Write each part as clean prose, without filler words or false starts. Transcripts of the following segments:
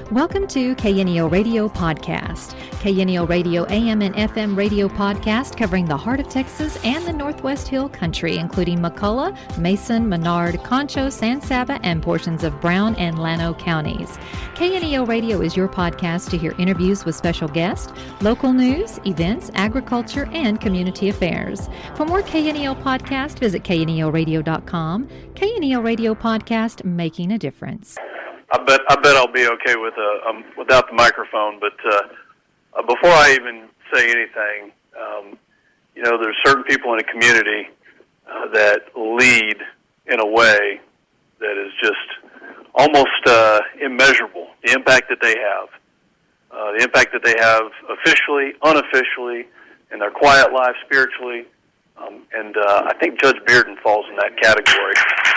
Welcome to KNEO Radio Podcast. KNEO Radio AM and FM radio podcast covering the heart of Texas and the Northwest Hill Country, including McCullough, Mason, Menard, Concho, San Saba, and portions of Brown and Llano counties. KNEO Radio is your podcast to hear interviews with special guests, local news, events, agriculture, and community affairs. For more KNEO podcast, visit KNEOradio.com. KNEO Radio Podcast, making a difference. I bet I'll be okay with without the microphone. But before I even say anything, there's certain people in a community that lead in a way that is just almost immeasurable. The impact that they have, officially, unofficially, in their quiet life, spiritually, and I think Judge Bearden falls in that category.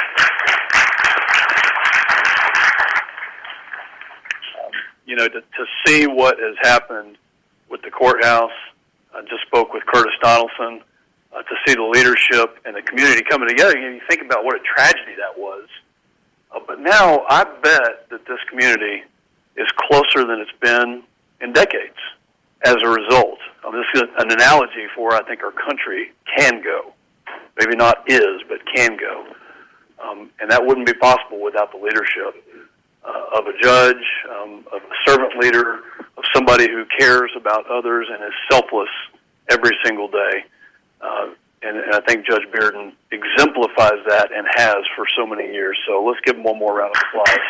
To see what has happened with the courthouse, I just spoke with Curtis Donaldson, to see the leadership and the community coming together. You think about what a tragedy that was. But now I bet that this community is closer than it's been in decades as a result. This is an analogy for where I think our country can go. Maybe not is, but can go. And that wouldn't be possible without the leadership of a judge, of a servant leader, of somebody who cares about others and is selfless every single day. And I think Judge Bearden exemplifies that and has for so many years. So let's give him one more round of applause.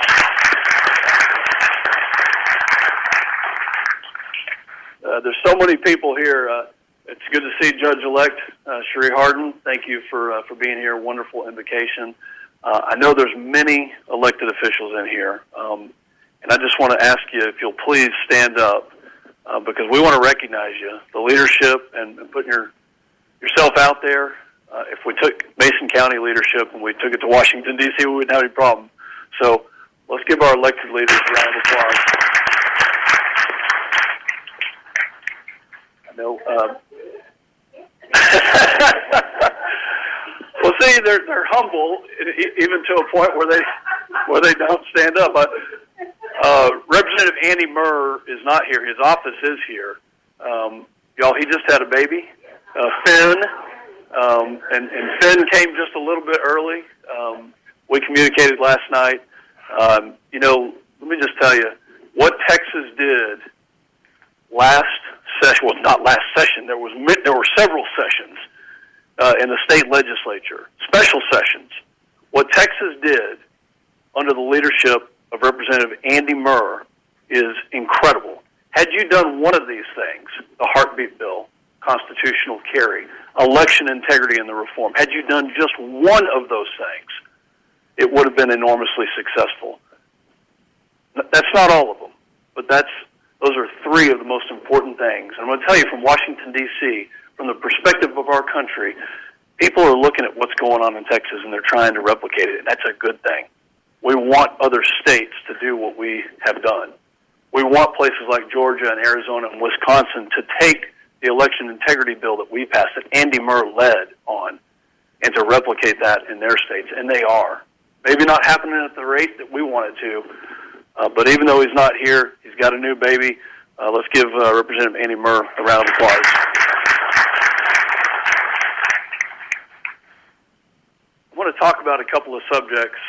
There's so many people here. It's good to see Judge-elect Sheree Hardin. Thank you for being here. Wonderful invocation. I know there's many elected officials in here, and I just want to ask you if you'll please stand up because we want to recognize you, the leadership, and putting yourself out there. If we took Mason County leadership and we took it to Washington, D.C., we wouldn't have any problem. So let's give our elected leaders a round of applause. I know. Well, see, they're humble, even to a point where they don't stand up. Representative Andy Murr is not here. His office is here. Y'all, he just had a baby, Finn, and Finn came just a little bit early. We communicated last night. Let me just tell you what Texas did last session. Well, not last session. There were several sessions. In the state legislature, special sessions. What Texas did under the leadership of Representative Andy Murr is incredible. Had you done one of these things, the heartbeat bill, constitutional carry, election integrity and the reform, had you done just one of those things, it would have been enormously successful. That's not all of them, but those are three of the most important things. And I'm going to tell you from Washington, D.C., from the perspective of our country, people are looking at what's going on in Texas and they're trying to replicate it, and that's a good thing. We want other states to do what we have done. We want places like Georgia and Arizona and Wisconsin to take the election integrity bill that we passed, that Andy Murr led on, and to replicate that in their states, and they are. Maybe not happening at the rate that we want it to, but even though he's not here, he's got a new baby. Let's give Representative Andy Murr a round of applause. I want to talk about a couple of subjects,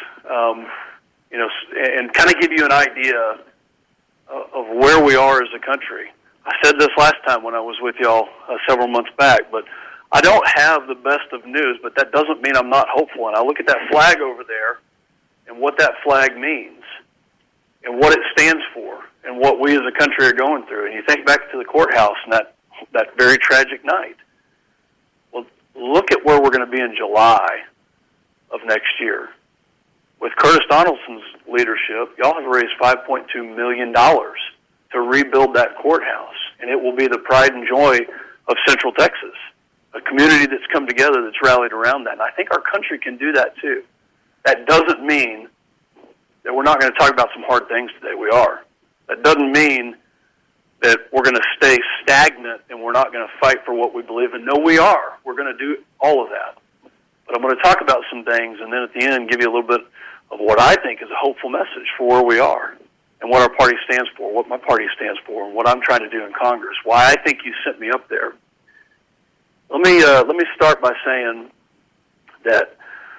and kind of give you an idea of where we are as a country. I said this last time when I was with y'all several months back, but I don't have the best of news, but that doesn't mean I'm not hopeful. And I look at that flag over there and what that flag means and what it stands for and what we as a country are going through. And you think back to the courthouse and that very tragic night. Well, look at where we're going to be in July of next year. With Curtis Donaldson's leadership, y'all have raised $5.2 million to rebuild that courthouse, and it will be the pride and joy of Central Texas, a community that's come together that's rallied around that. And I think our country can do that too. That doesn't mean that we're not going to talk about some hard things today. We are. That doesn't mean that we're going to stay stagnant and we're not going to fight for what we believe in. No, we are. We're going to do all of that. But I'm going to talk about some things and then at the end give you a little bit of what I think is a hopeful message for where we are. and what our party stands for, what my party stands for, and what I'm trying to do in Congress, why I think you sent me up there. Let me start by saying that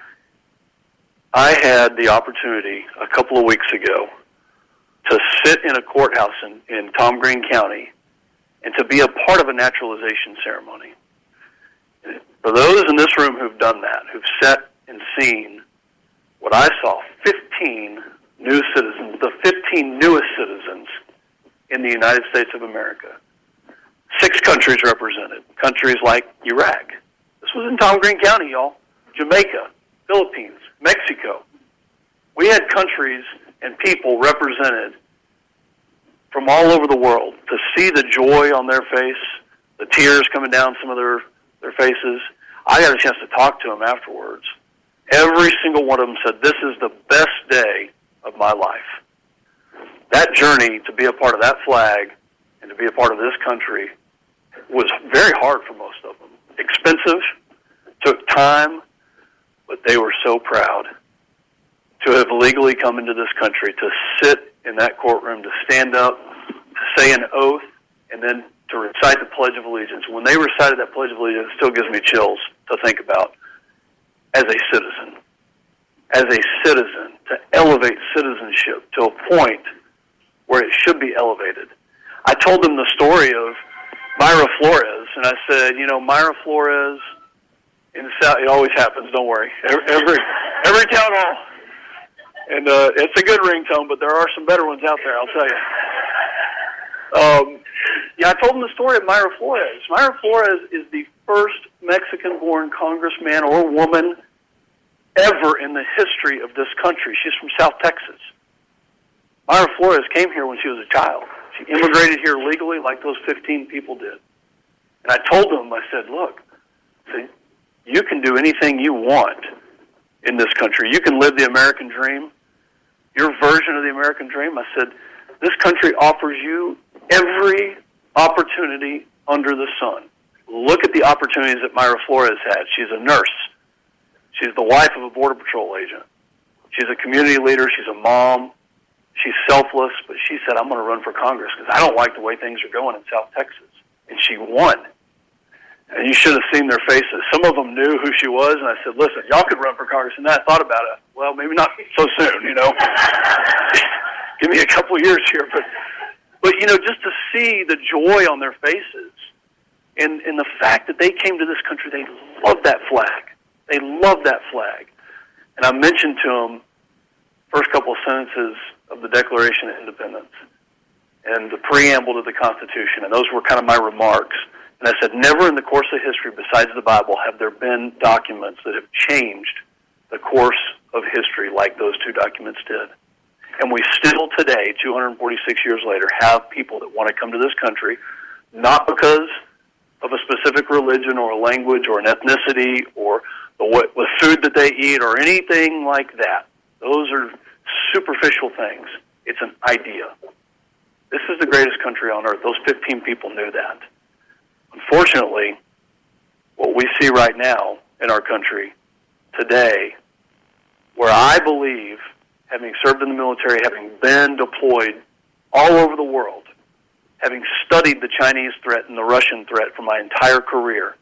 I had the opportunity a couple of weeks ago to sit in a courthouse in Tom Green County and to be a part of a naturalization ceremony. For those in this room who've done that, who've sat and seen what I saw, 15 new citizens, the 15 newest citizens in the United States of America. 6 countries represented, countries like Iraq. This was in Tom Green County, y'all. Jamaica, Philippines, Mexico. We had countries and people represented from all over the world. To see the joy on their face, the tears coming down some of their faces. I got a chance to talk to them afterwards. Every single one of them said, this is the best day of my life. That journey to be a part of that flag and to be a part of this country was very hard for most of them. Expensive, took time, but they were so proud to have legally come into this country, to sit in that courtroom, to stand up, to say an oath, and then to recite the Pledge of Allegiance. When they recited that Pledge of Allegiance, it still gives me chills to think about. As a citizen, to elevate citizenship to a point where it should be elevated. I told them the story of Mayra Flores, and I said, Mayra Flores in the South, it always happens, don't worry. Every town hall. And it's a good ringtone, but there are some better ones out there, I'll tell you. I told them the story of Mayra Flores. Mayra Flores is the first Mexican-born congressman or woman ever in the history of this country. She's from South Texas. Mayra Flores came here when she was a child. She immigrated here legally like those 15 people did. And I told them, I said, look, you can do anything you want in this country. You can live the American dream, your version of the American dream. I said, this country offers you every opportunity under the sun. Look at the opportunities that Mayra Flores had. She's a nurse. She's the wife of a Border Patrol agent. She's a community leader. She's a mom. She's selfless, but she said, I'm going to run for Congress because I don't like the way things are going in South Texas. And she won. And you should have seen their faces. Some of them knew who she was, and I said, listen, y'all could run for Congress. And I thought about it. Well, maybe not so soon, Give me a couple years here. But just to see the joy on their faces and the fact that they came to this country, they loved that flag. They loved that flag. And I mentioned to them first couple of sentences of the Declaration of Independence and the preamble to the Constitution, and those were kind of my remarks. And I said, never in the course of history besides the Bible have there been documents that have changed the course of history like those 2 documents did. And we still today, 246 years later, have people that want to come to this country, not because of a specific religion or a language or an ethnicity or the food that they eat or anything like that. Those are superficial things. It's an idea. This is the greatest country on earth. Those 15 people knew that. Unfortunately, what we see right now in our country today, where I believe, having served in the military, having been deployed all over the world, having studied the Chinese threat and the Russian threat for my entire career,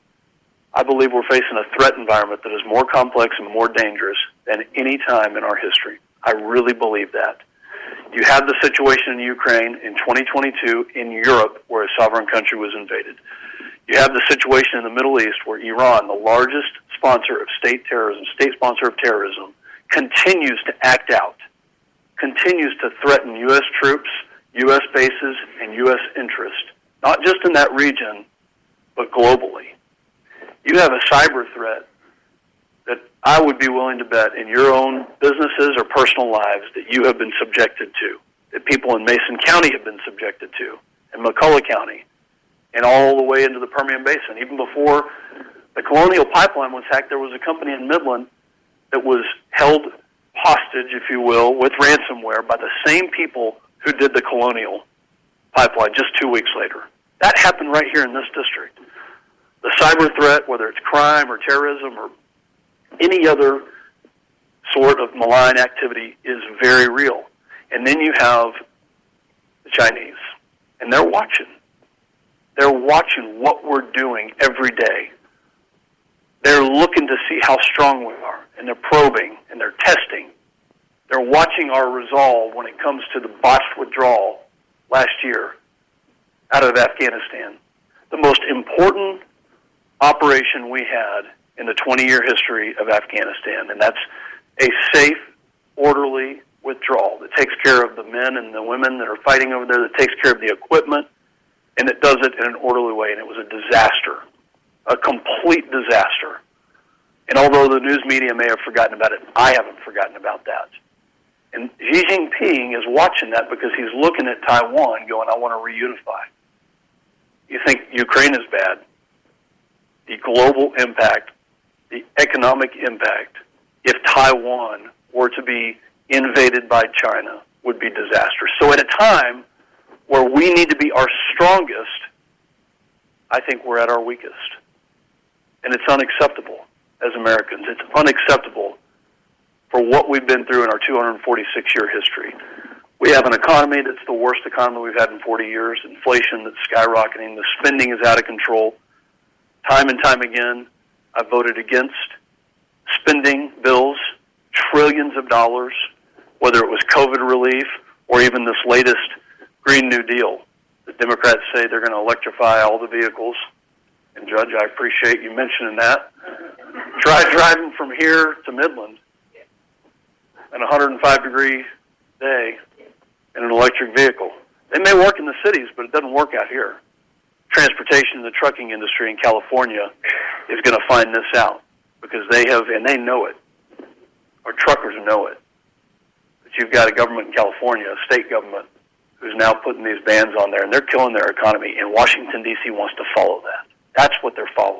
I believe we're facing a threat environment that is more complex and more dangerous than any time in our history. I really believe that. You have the situation in Ukraine in 2022 in Europe where a sovereign country was invaded. You have the situation in the Middle East where Iran, the largest sponsor of state sponsor of terrorism, continues to act out, continues to threaten U.S. troops, U.S. bases, and U.S. interest, not just in that region, but globally. You have a cyber threat that I would be willing to bet in your own businesses or personal lives that you have been subjected to, that people in Mason County have been subjected to, and McCullough County, and all the way into the Permian Basin. Even before the Colonial Pipeline was hacked, there was a company in Midland that was held hostage, if you will, with ransomware by the same people who did the Colonial Pipeline just 2 weeks later. That happened right here in this district. The cyber threat, whether it's crime or terrorism or any other sort of malign activity, is very real. And then you have the Chinese, and they're watching. They're watching what we're doing every day. They're looking to see how strong we are, and they're probing, and they're testing. They're watching our resolve when it comes to the botched withdrawal last year out of Afghanistan. The most important operation we had in the 20-year history of Afghanistan, and that's a safe, orderly withdrawal that takes care of the men and the women that are fighting over there, that takes care of the equipment, and it does it in an orderly way, and it was a disaster, a complete disaster. And although the news media may have forgotten about it, I haven't forgotten about that. And Xi Jinping is watching that because he's looking at Taiwan going, I want to reunify. You think Ukraine is bad? The global impact, the economic impact, if Taiwan were to be invaded by China, would be disastrous. So at a time where we need to be our strongest, I think we're at our weakest. And it's unacceptable as Americans. It's unacceptable for what we've been through in our 246-year history. We have an economy that's the worst economy we've had in 40 years, inflation that's skyrocketing, the spending is out of control. Time and time again, I've voted against spending bills, trillions of dollars, whether it was COVID relief or even this latest Green New Deal. The Democrats say they're going to electrify all the vehicles. And, Judge, I appreciate you mentioning that. Try driving from here to Midland in a 105-degree day in an electric vehicle. They may work in the cities, but it doesn't work out here. Transportation and the trucking industry in California is going to find this out because they have, and they know it. Our truckers know it. But you've got a government in California, a state government, who's now putting these bans on there, and they're killing their economy, and Washington, D.C. wants to follow that. That's what they're following.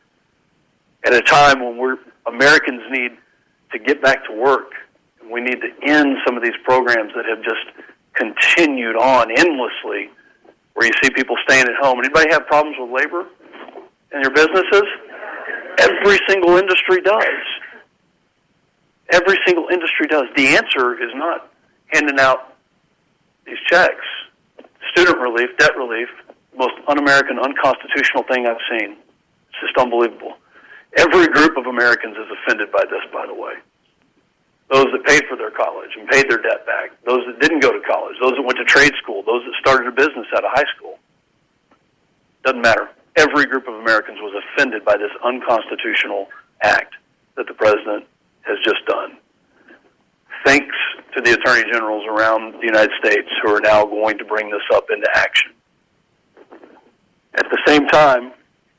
At a time when Americans need to get back to work, and we need to end some of these programs that have just continued on endlessly, where you see people staying at home. Anybody have problems with labor in your businesses? Every single industry does. Every single industry does. The answer is not handing out these checks. Student relief, debt relief, the most un-American, unconstitutional thing I've seen. It's just unbelievable. Every group of Americans is offended by this, by the way. Those that paid for their college and paid their debt back, those that didn't go to college, those that went to trade school, those that started a business out of high school. Doesn't matter. Every group of Americans was offended by this unconstitutional act that the president has just done. Thanks to the attorney generals around the United States who are now going to bring this up into action. At the same time,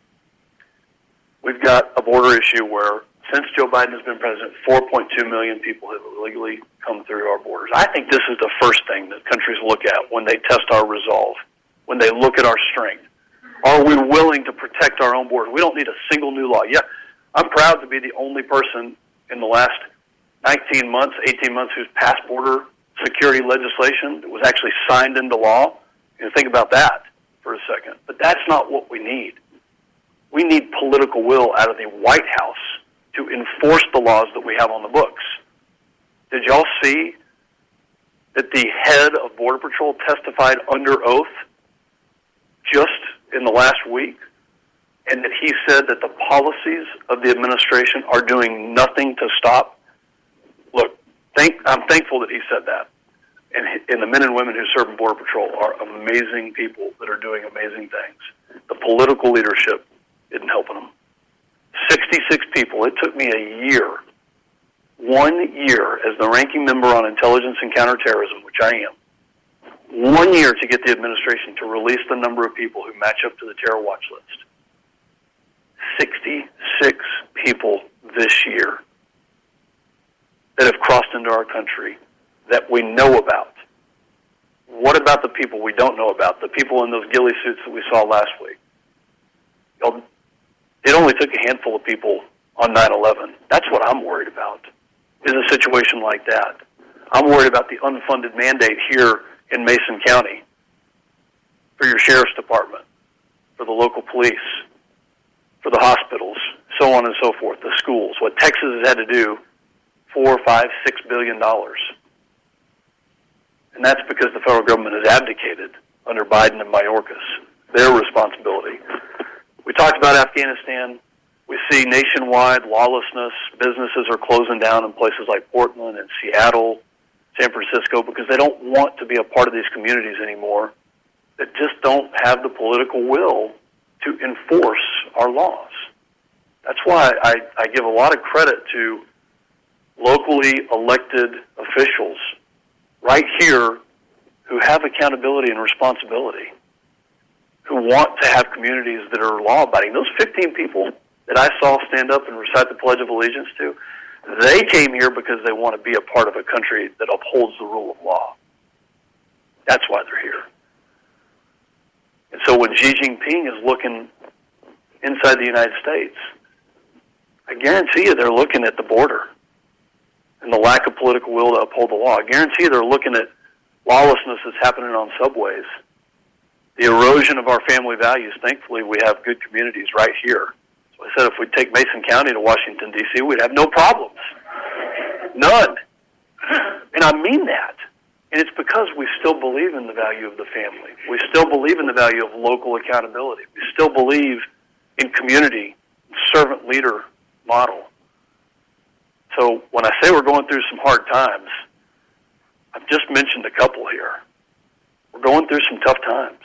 we've got a border issue where, since Joe Biden has been president, 4.2 million people have illegally come through our borders. I think this is the first thing that countries look at when they test our resolve, when they look at our strength. Are we willing to protect our own borders? We don't need a single new law. Yeah, I'm proud to be the only person in the last 19 months, 18 months who's passed border security legislation that was actually signed into law. Think about that for a second. But that's not what we need. We need political will out of the White House to enforce the laws that we have on the books. Did y'all see that the head of Border Patrol testified under oath just in the last week, and that he said that the policies of the administration are doing nothing to stop? Look, I'm thankful that he said that. And the men and women who serve in Border Patrol are amazing people that are doing amazing things. The political leadership isn't helping them. 66 people. It took me a year, 1 year, as the ranking member on intelligence and counterterrorism, which I am, 1 year to get the administration to release the number of people who match up to the terror watch list. 66 people this year that have crossed into our country that we know about. What about the people we don't know about, the people in those ghillie suits that we saw last week? It only took a handful of people on 9/11. That's what I'm worried about, is a situation like that. I'm worried about the unfunded mandate here in Mason County for your sheriff's department, for the local police, for the hospitals, so on and so forth, the schools, what Texas has had to do, $4, $5, $6 billion. And that's because the federal government has abdicated under Biden and Mayorkas their responsibility. We talked about Afghanistan. We see nationwide lawlessness. Businesses are closing down in places like Portland and Seattle, San Francisco, because they don't want to be a part of these communities anymore that just don't have the political will to enforce our laws. That's why I give a lot of credit to locally elected officials right here who have accountability and responsibility, who want to have communities that are law-abiding. Those 15 people that I saw stand up and recite the Pledge of Allegiance to, they came here because they want to be a part of a country that upholds the rule of law. That's why they're here. And so when Xi Jinping is looking inside the United States, I guarantee you they're looking at the border and the lack of political will to uphold the law. I guarantee you they're looking at lawlessness that's happening on subways, the erosion of our family values. Thankfully, we have good communities right here. So I said if we'd take Mason County to Washington, D.C., we'd have no problems. None. And I mean that. And it's because we still believe in the value of the family. We still believe in the value of local accountability. We still believe in community, servant leader model. So when I say we're going through some hard times, I've just mentioned a couple here. We're going through some tough times.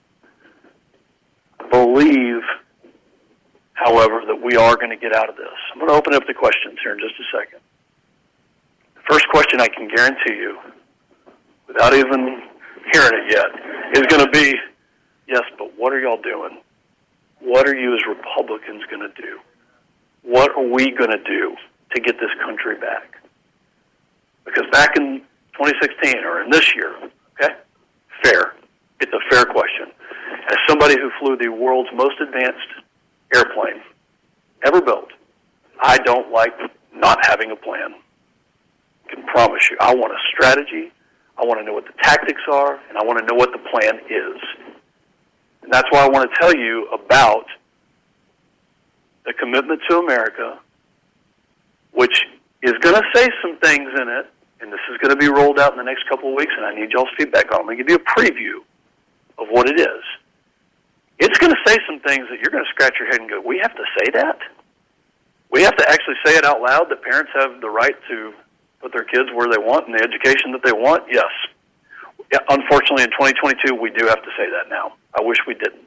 I believe, however, that we are going to get out of this. I'm going to open up the questions here in just a second. The first question I can guarantee you, without even hearing it yet, is going to be, yes, but what are y'all doing? What are you as Republicans going to do? What are we going to do to get this country back? Because back in 2016, or in this year, okay, fair. It's a fair question. As somebody who flew the world's most advanced airplane ever built, I don't like not having a plan. I can promise you, I want a strategy, I want to know what the tactics are, and I want to know what the plan is. And that's why I want to tell you about the Commitment to America, which is going to say some things in it, and this is going to be rolled out in the next couple of weeks, and I need y'all's feedback on it. I'm going to give you a preview of what it is. It's going to say some things that you're going to scratch your head and go, we have to say that? We have to actually say it out loud that parents have the right to put their kids where they want and the education that they want? Yes. Yeah, unfortunately, in 2022, we do have to say that now. I wish we didn't.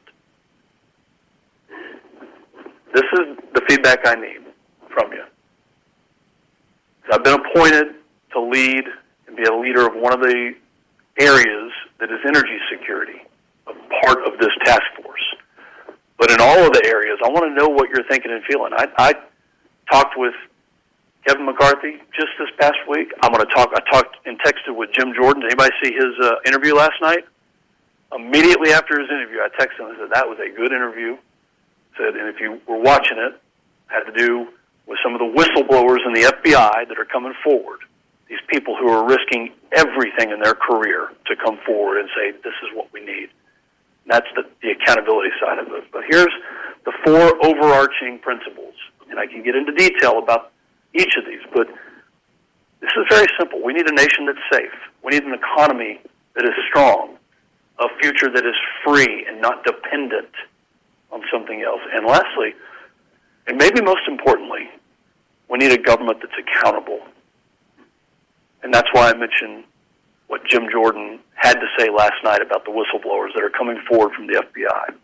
This is the feedback I need from you. I've been appointed to lead and be a leader of one of the areas that is energy security, a part of this task force. But in all of the areas, I want to know what you're thinking and feeling. I talked with Kevin McCarthy just this past week. I talked and texted with Jim Jordan. Did anybody see his interview last night? Immediately after his interview, I texted him and said, that was a good interview. Said, and if you were watching it, had to do with some of the whistleblowers in the FBI that are coming forward. These people who are risking everything in their career to come forward and say, this is what we need. And that's the accountability side of it. But here's the 4 overarching principles. And I can get into detail about each of these, but this is very simple. We need a nation that's safe. We need an economy that is strong, a future that is free and not dependent on something else. And lastly, and maybe most importantly, we need a government that's accountable. And that's why I mentioned what Jim Jordan had to say last night about the whistleblowers that are coming forward from the FBI.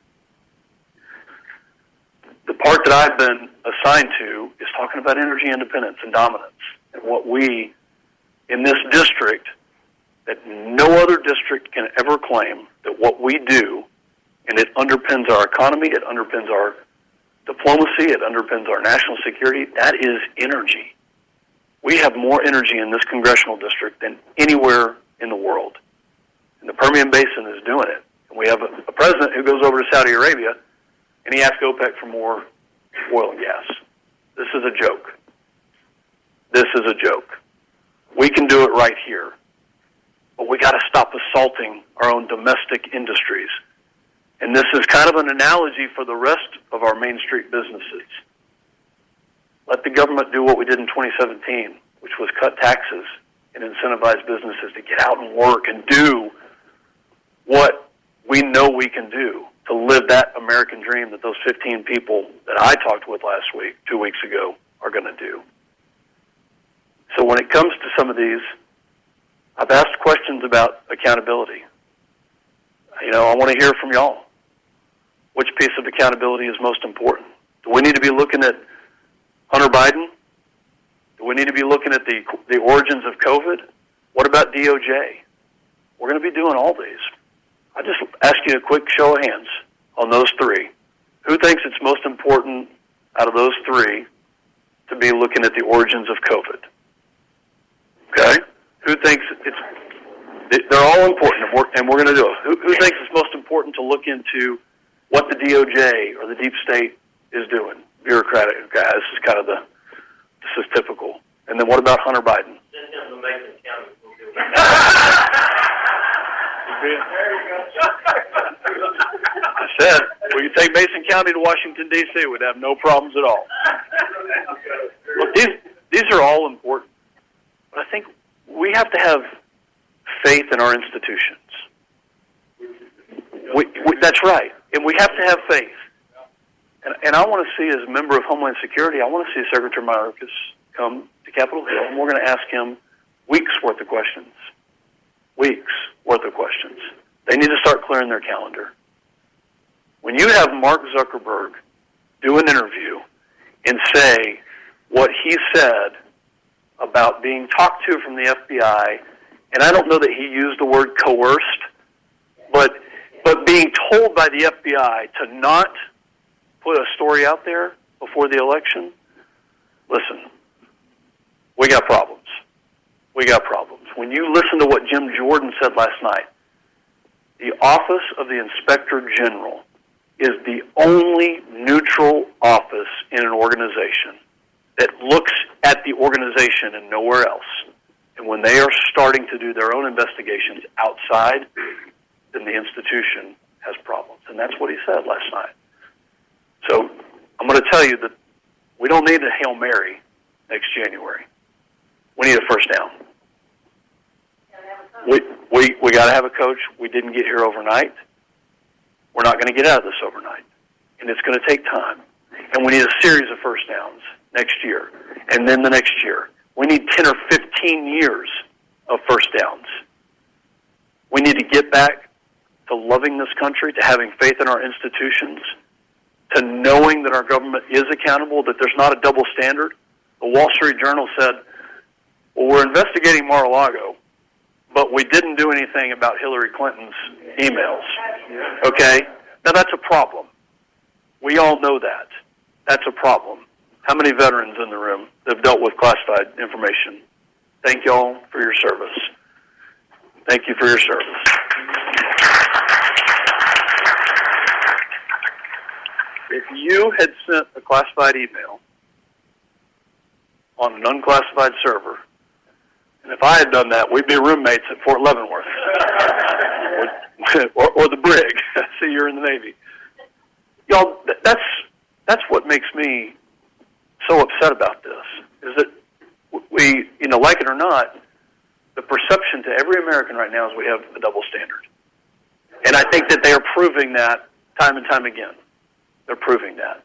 The part that I've been assigned to is talking about energy independence and dominance, and what we, in this district, that no other district can ever claim, that what we do, and it underpins our economy, it underpins our diplomacy, it underpins our national security, that is energy. We have more energy in this congressional district than anywhere in the world. And the Permian Basin is doing it. And we have a president who goes over to Saudi Arabia and he asks OPEC for more oil and gas. This is a joke. This is a joke. We can do it right here. But we got to stop assaulting our own domestic industries. And this is kind of an analogy for the rest of our Main Street businesses. Let the government do what we did in 2017, which was cut taxes and incentivize businesses to get out and work and do what we know we can do to live that American dream that those 15 people that I talked with 2 weeks ago, are going to do. So when it comes to some of these, I've asked questions about accountability. I want to hear from y'all. Which piece of accountability is most important? Do we need to be looking at Hunter Biden? Do we need to be looking at the origins of COVID? What about DOJ? We're going to be doing all these. I just ask you a quick show of hands on those three. Who thinks it's most important out of those three to be looking at the origins of COVID? Okay? Who thinks they're all important, and we're going to do it. Who thinks it's most important to look into what the DOJ or the deep state is doing? Bureaucratic. Okay, this is typical. And then what about Hunter Biden? I said, we could take Mason County to Washington, D.C. We'd have no problems at all. Look, these are all important. But I think we have to have faith in our institutions. That's right. And we have to have faith. And I want to see, as a member of Homeland Security, I want to see Secretary Mayorkas come to Capitol Hill, and we're going to ask him weeks' worth of questions. Weeks' worth of questions. They need to start clearing their calendar. When you have Mark Zuckerberg do an interview and say what he said about being talked to from the FBI, and I don't know that he used the word coerced, but being told by the FBI to not put a story out there before the election, listen, we got problems. We got problems. When you listen to what Jim Jordan said last night, the Office of the Inspector General is the only neutral office in an organization that looks at the organization and nowhere else. And when they are starting to do their own investigations outside, then the institution has problems. And that's what he said last night. So I'm going to tell you that we don't need a Hail Mary next January. We need a first down. We got to have a coach. We didn't get here overnight. We're not going to get out of this overnight. And it's going to take time. And we need a series of first downs next year. And then the next year. We need 10 or 15 years of first downs. We need to get back to loving this country, to having faith in our institutions, to knowing that our government is accountable, that there's not a double standard. The Wall Street Journal said, well, we're investigating Mar-a-Lago, but we didn't do anything about Hillary Clinton's emails. Okay? Now, that's a problem. We all know that. That's a problem. How many veterans in the room have dealt with classified information? Thank you all for your service. Thank you for your service. If you had sent a classified email on an unclassified server, and if I had done that, we'd be roommates at Fort Leavenworth or the brig. See, you're in the Navy. Y'all, that's what makes me so upset about this, is that we, like it or not, the perception to every American right now is we have a double standard. And I think that they are proving that time and time again. They're proving that.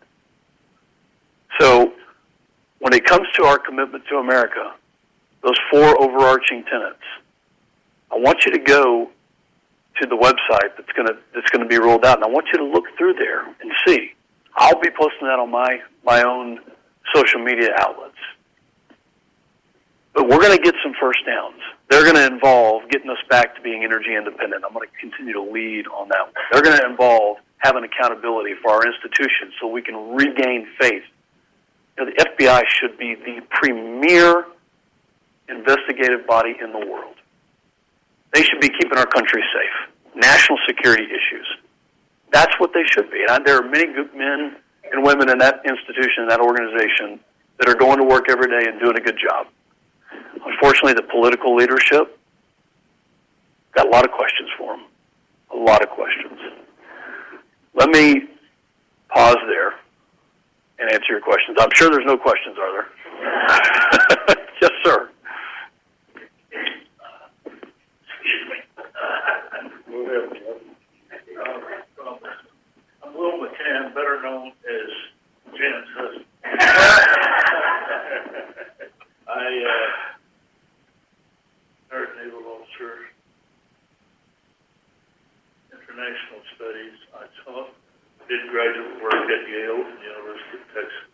So when it comes to our commitment to America, those 4 overarching tenets, I want you to go to the website that's going to be rolled out, and I want you to look through there and see. I'll be posting that on my own social media outlets. But we're going to get some first downs. They're going to involve getting us back to being energy independent. I'm going to continue to lead on that one. They're going to involve having accountability for our institutions so we can regain faith. The FBI should be the premier investigative body in the world. They should be keeping our country safe. National security issues. That's what they should be. And there are many good men and women in that institution, in that organization, that are going to work every day and doing a good job. Unfortunately, the political leadership got a lot of questions for them. A lot of questions. Let me pause there and answer your questions. I'm sure there's no questions, are there? Yes, sir. international studies. I did graduate work at Yale and the University of Texas.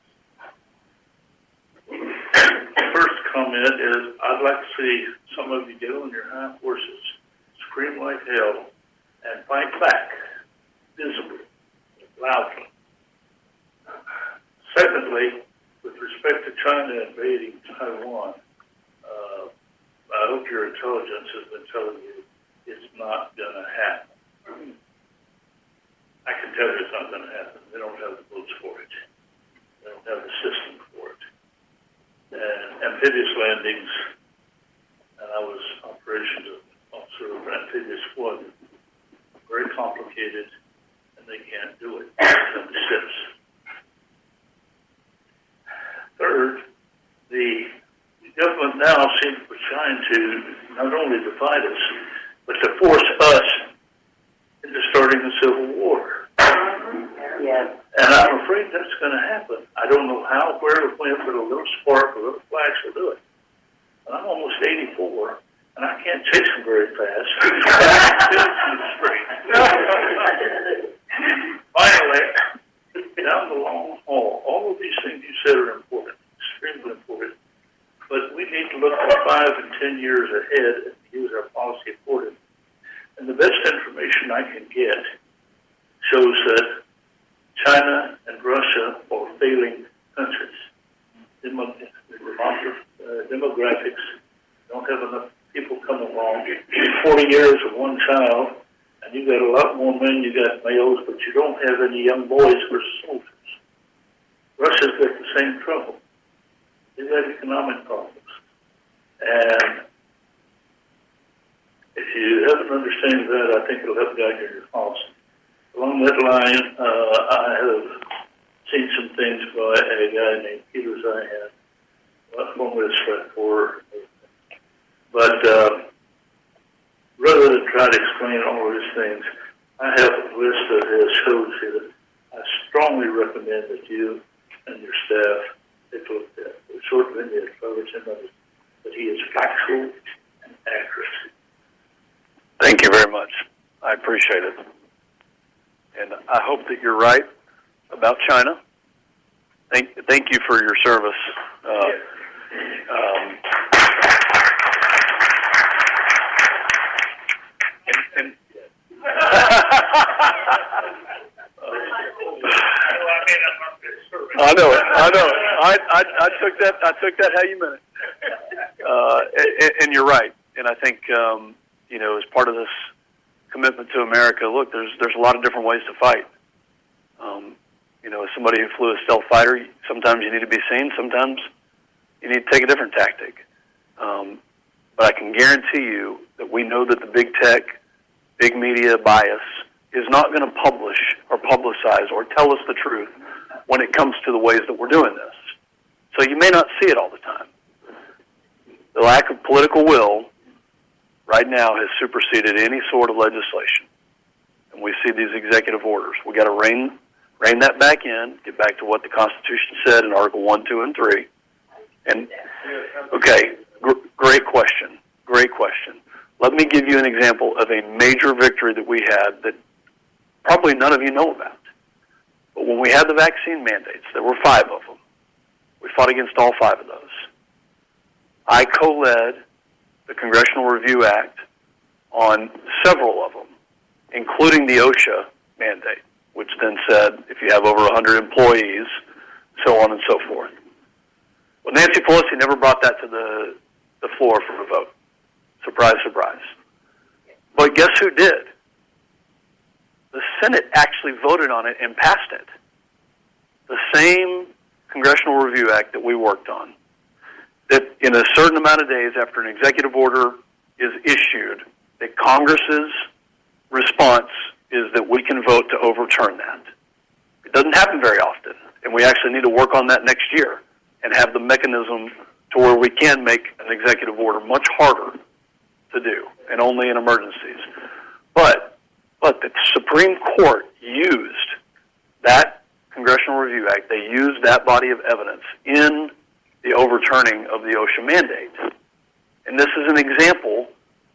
First comment is, I'd like to see some of you get on your hind horses, scream like hell, and fight back visibly, loudly. Secondly, with respect to China invading Taiwan, I hope your intelligence has been telling you it's not going to happen. I can tell you it's not going to happen. They don't have the votes for it. They don't have the system for it. And amphibious landings, and I was operations officer of amphibious flood, very complicated, and they can't do it. They have the ships. Third, the government now seems to be trying to not only divide us, but to force us into starting a civil war. Yes. And I'm afraid that's going to happen. I don't know how, where, or when, but a little spark, a little flash will do it. And I'm almost 84, and I can't chase them very fast. Finally, down the long haul, all of these things you said are important, extremely important. But we need to look for 5 and 10 years ahead and use our policy accordingly. And the best information I can get shows that China and Russia are failing countries. Demographics don't have enough people come along. 40 years of one child, and you got a lot more men, you got males, but you don't have any young boys versus soldiers. Russia's got the same trouble. They've got economic problems. And if you have an understanding of that, I think it'll help guide your policy. Along that line, I have seen some things by a guy named Peter Zihan, one with for. But rather than try to explain all of these things, I have a list of his shows here. I strongly recommend that you and your staff take a look at it. The short video covers him, but he is factual and accurate. Thank you very much. I appreciate it. And I hope that you're right about China. Thank you for your service. I know it. I took that how you meant it. And you're right. And I think as part of this commitment to America, look, there's a lot of different ways to fight. As somebody who flew a stealth fighter, sometimes you need to be seen, sometimes you need to take a different tactic. But I can guarantee you that we know that the big tech, big media bias is not going to publish or publicize or tell us the truth when it comes to the ways that we're doing this. So you may not see it all the time. The lack of political will right now has superseded any sort of legislation. And we see these executive orders. We've got to rein that back in, get back to what the Constitution said in Article 1, 2, and 3. And, okay, great question. Great question. Let me give you an example of a major victory that we had that probably none of you know about. But when we had the vaccine mandates, there were 5 of them. We fought against all 5 of those. I co-led the Congressional Review Act on several of them, including the OSHA mandate, which then said if you have over 100 employees, so on and so forth. Well, Nancy Pelosi never brought that to the floor for a vote. Surprise, surprise. But guess who did? The Senate actually voted on it and passed it. The same Congressional Review Act that we worked on. That in a certain amount of days after an executive order is issued, that Congress's response is that we can vote to overturn that. It doesn't happen very often, and we actually need to work on that next year and have the mechanism to where we can make an executive order much harder to do, and only in emergencies. But the Supreme Court used that Congressional Review Act, they used that body of evidence in the overturning of the OSHA mandate. And this is an example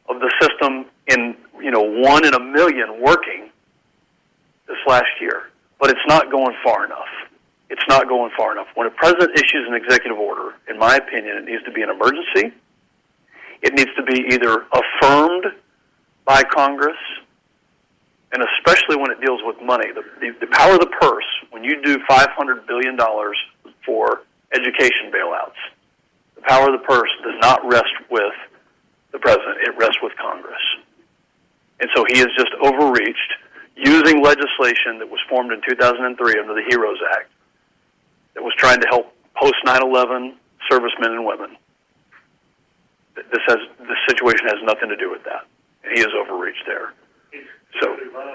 of the system in, 1 in a million working this last year. But it's not going far enough. It's not going far enough. When a president issues an executive order, in my opinion, it needs to be an emergency. It needs to be either affirmed by Congress, and especially when it deals with money. The power of the purse, when you do $500 billion for education bailouts, the power of the purse does not rest with the president. It rests with Congress. And so he has just overreached using legislation that was formed in 2003 under the HEROES Act that was trying to help post-9/11 servicemen and women. This situation has nothing to do with that. And he has overreached there. So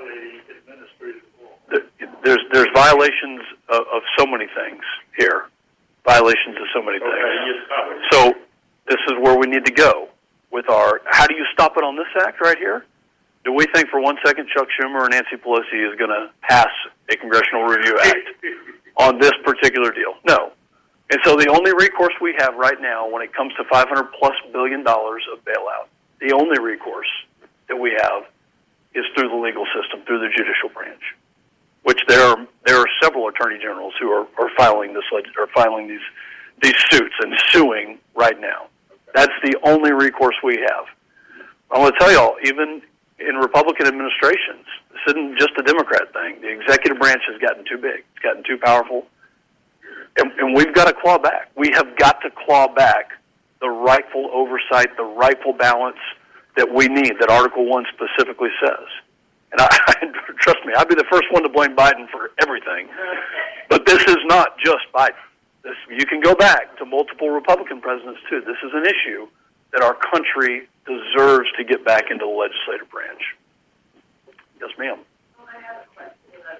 there's violations of so many things here. Violations of so many things. So this is where we need to go with our, how do you stop it on this act right here? Do we think for 1 second Chuck Schumer or Nancy Pelosi is going to pass a Congressional Review Act on this particular deal? No. And so the only recourse we have right now when it comes to $500+ billion of bailout, the only recourse that we have is through the legal system, through the judicial branch, which there are several attorney generals who are filing these suits and suing right now. That's the only recourse we have. I want to tell y'all, even in Republican administrations, this isn't just a Democrat thing. The executive branch has gotten too big. It's gotten too powerful. And we've got to claw back. We have got to claw back the rightful oversight, the rightful balance that we need, that Article 1 specifically says. And trust me, I'd be the first one to blame Biden for everything. But this is not just Biden. You can go back to multiple Republican presidents, too. This is an issue that our country deserves to get back into the legislative branch. Yes, ma'am. Well, I have a question.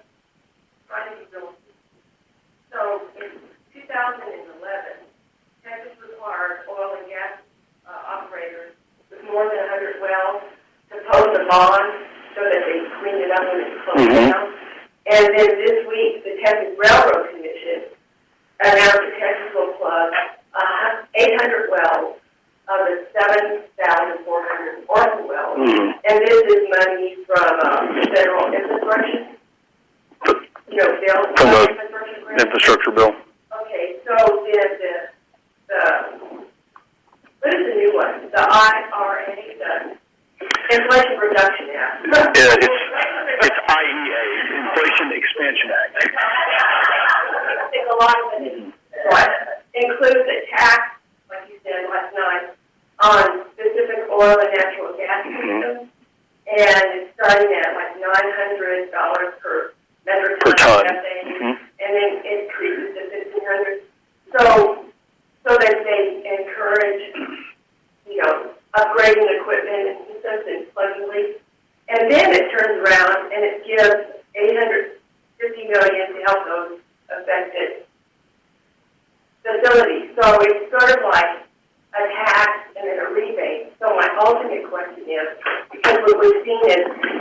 So in 2011, Texas required oil and gas operators with more than 100 wells to post a bond so that they cleaned it up when it closed down. And then this week, the Texas Railroad Commission announced that Texas will plug 800 wells of the 7,400 orphan wells. And this is money from the federal infrastructure, bill. From the infrastructure bill. Okay, so what is the new one? The IRA, the Inflation Reduction Act. Yeah, it's IEA, Inflation Expansion Act. I think a lot of it includes a tax, like you said last night, on specific oil and natural gas systems, and it's starting at like $900 per metric ton, and then it increases to $1,500. So that they encourage, upgrading equipment and systems and plugging leaks, and then it turns around and it gives $850 million to help those affected facilities. So it's sort of like a tax and then a rebate. So my ultimate question is, because what we've seen is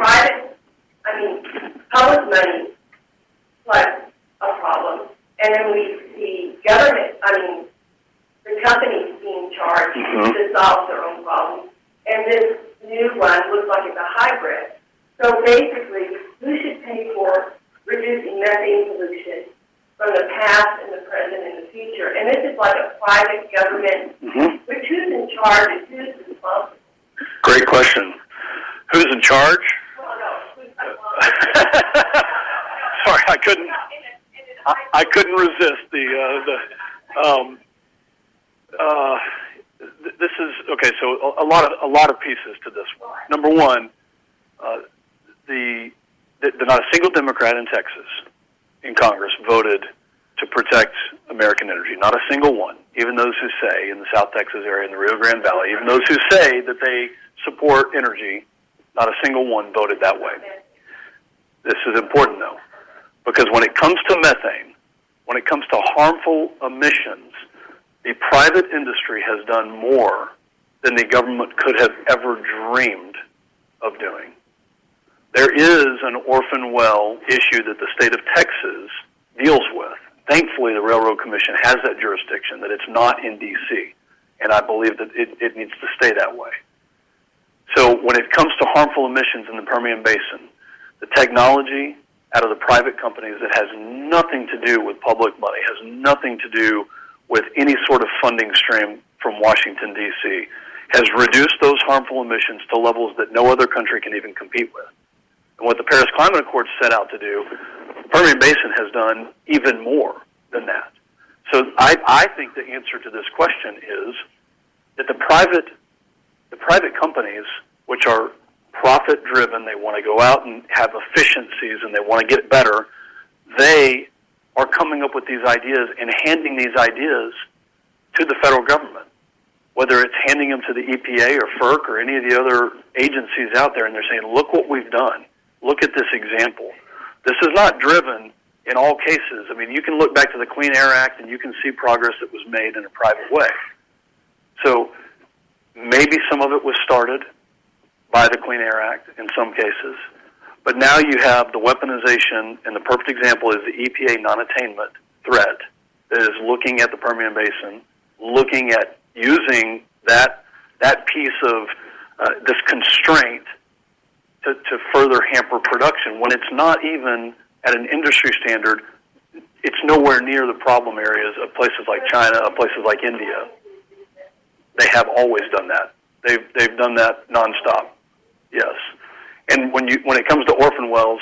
public money plus a problem, and then we see government, the companies being charged to solve their own problems. And this new one looks like it's a hybrid. So basically, who should pay for reducing methane pollution from the past and the present and the future? And this is like a private government, which who's in charge and who's responsible? Great question. Who's in charge? Well, no, who's responsible? Sorry, I couldn't resist this is okay. So a lot of pieces to this one. Number one, not a single Democrat in Texas in Congress voted to protect American energy. Not a single one. Even those who say in the South Texas area, in the Rio Grande Valley, even those who say that they support energy, not a single one voted that way. This is important, though, because when it comes to methane, when it comes to harmful emissions, the private industry has done more than the government could have ever dreamed of doing. There is an orphan well issue that the state of Texas deals with. Thankfully, the Railroad Commission has that jurisdiction, that it's not in D.C., and I believe that it needs to stay that way. So when it comes to harmful emissions in the Permian Basin, the technology out of the private companies that has nothing to do with public money, has nothing to do with any sort of funding stream from Washington, D.C., has reduced those harmful emissions to levels that no other country can even compete with. And what the Paris Climate Accord set out to do, the Permian Basin has done even more than that. So I think the answer to this question is that the private companies, which are profit-driven, they want to go out and have efficiencies and they want to get better, they are coming up with these ideas and handing these ideas to the federal government, whether it's handing them to the EPA or FERC or any of the other agencies out there, and they're saying, look what we've done. Look at this example. This is not driven in all cases. I mean, you can look back to the Clean Air Act and you can see progress that was made in a private way. So maybe some of it was started by the Clean Air Act in some cases, but now you have the weaponization, and the perfect example is the EPA non-attainment threat that is looking at the Permian Basin, looking at using that piece of this constraint to further hamper production when it's not even at an industry standard. It's nowhere near the problem areas of places like China, of places like India. They have always done that. They've done that nonstop. Yes, and when it comes to orphan wells,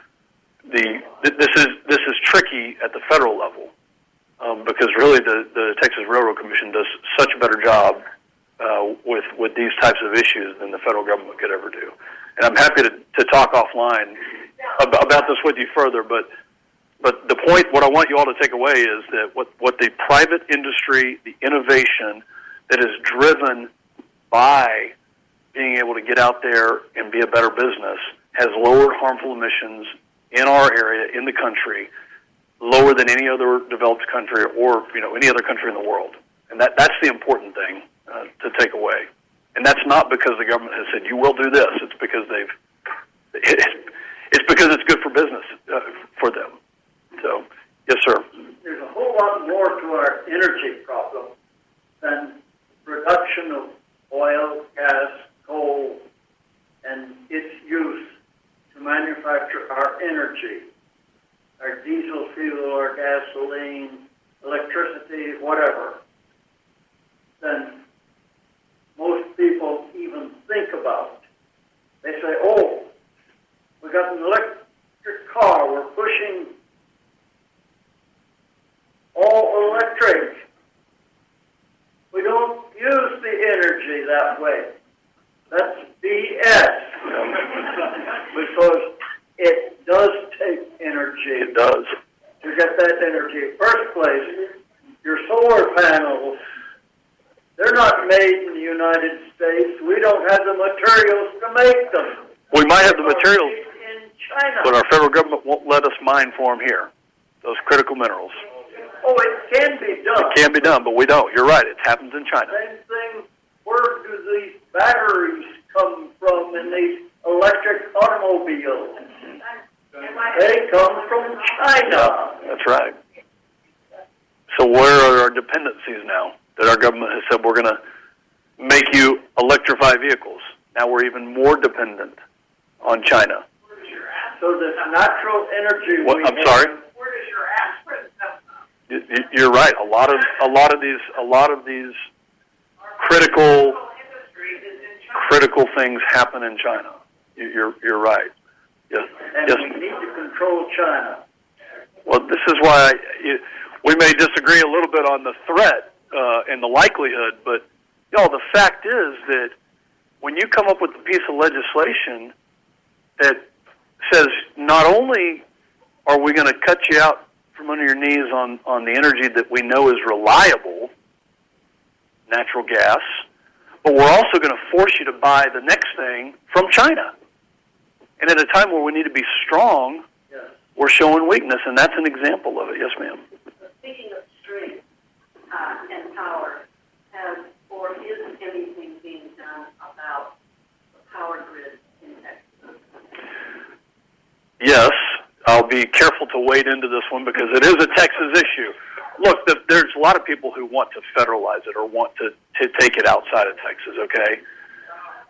this is tricky at the federal level because really the Texas Railroad Commission does such a better job with these types of issues than the federal government could ever do. And I'm happy to talk offline about this with you further, but the point, what I want you all to take away is that what the private industry, the innovation that is driven by being able to get out there and be a better business has lowered harmful emissions in our area, in the country, lower than any other developed country or any other country in the world. And that's the important thing to take away. And that's not because the government has said, you will do this. It's because it's because it's good for business for them. So, yes, sir. There's a whole lot more to our energy problem than production of oil, gas, coal, and its use to manufacture our energy, our diesel fuel, our gasoline, electricity, whatever, than most people even think about. They say, oh, we got an electric car, we're pushing all electric. We don't use the energy that way. That's BS. Because it does take energy. It does. To get that energy. First place, your solar panels, they're not made in the United States. We don't have the materials to make them. We might have the materials, in China. but our federal government won't let us mine for them here, those critical minerals. Oh, it can be done. It can be done, but we don't. You're right. It happens in China. Same thing, where do these batteries come from in these electric automobiles? They come from China. That's right. So where are our dependencies now that our government has said we're going to make you electrify vehicles? Now we're even more dependent on China. So this natural energy I'm sorry? Where does your aspirin come from? You're right. A lot of these critical things happen in China. You're right. Yes. And yes. we need to control China. Well, this is why we may disagree a little bit on the threat and the likelihood, but the fact is that when you come up with a piece of legislation that says not only are we going to cut you out from under your knees on the energy that we know is reliable, natural gas, but we're also going to force you to buy the next thing from China. And at a time where we need to be strong, Yes. we're showing weakness, and that's an example of it. Yes, ma'am. Speaking of strength and power, or is anything being done about the power grid in Texas? Yes, I'll be careful to wade into this one because it is a Texas issue. Look, there's a lot of people who want to federalize it or want to take it outside of Texas, okay?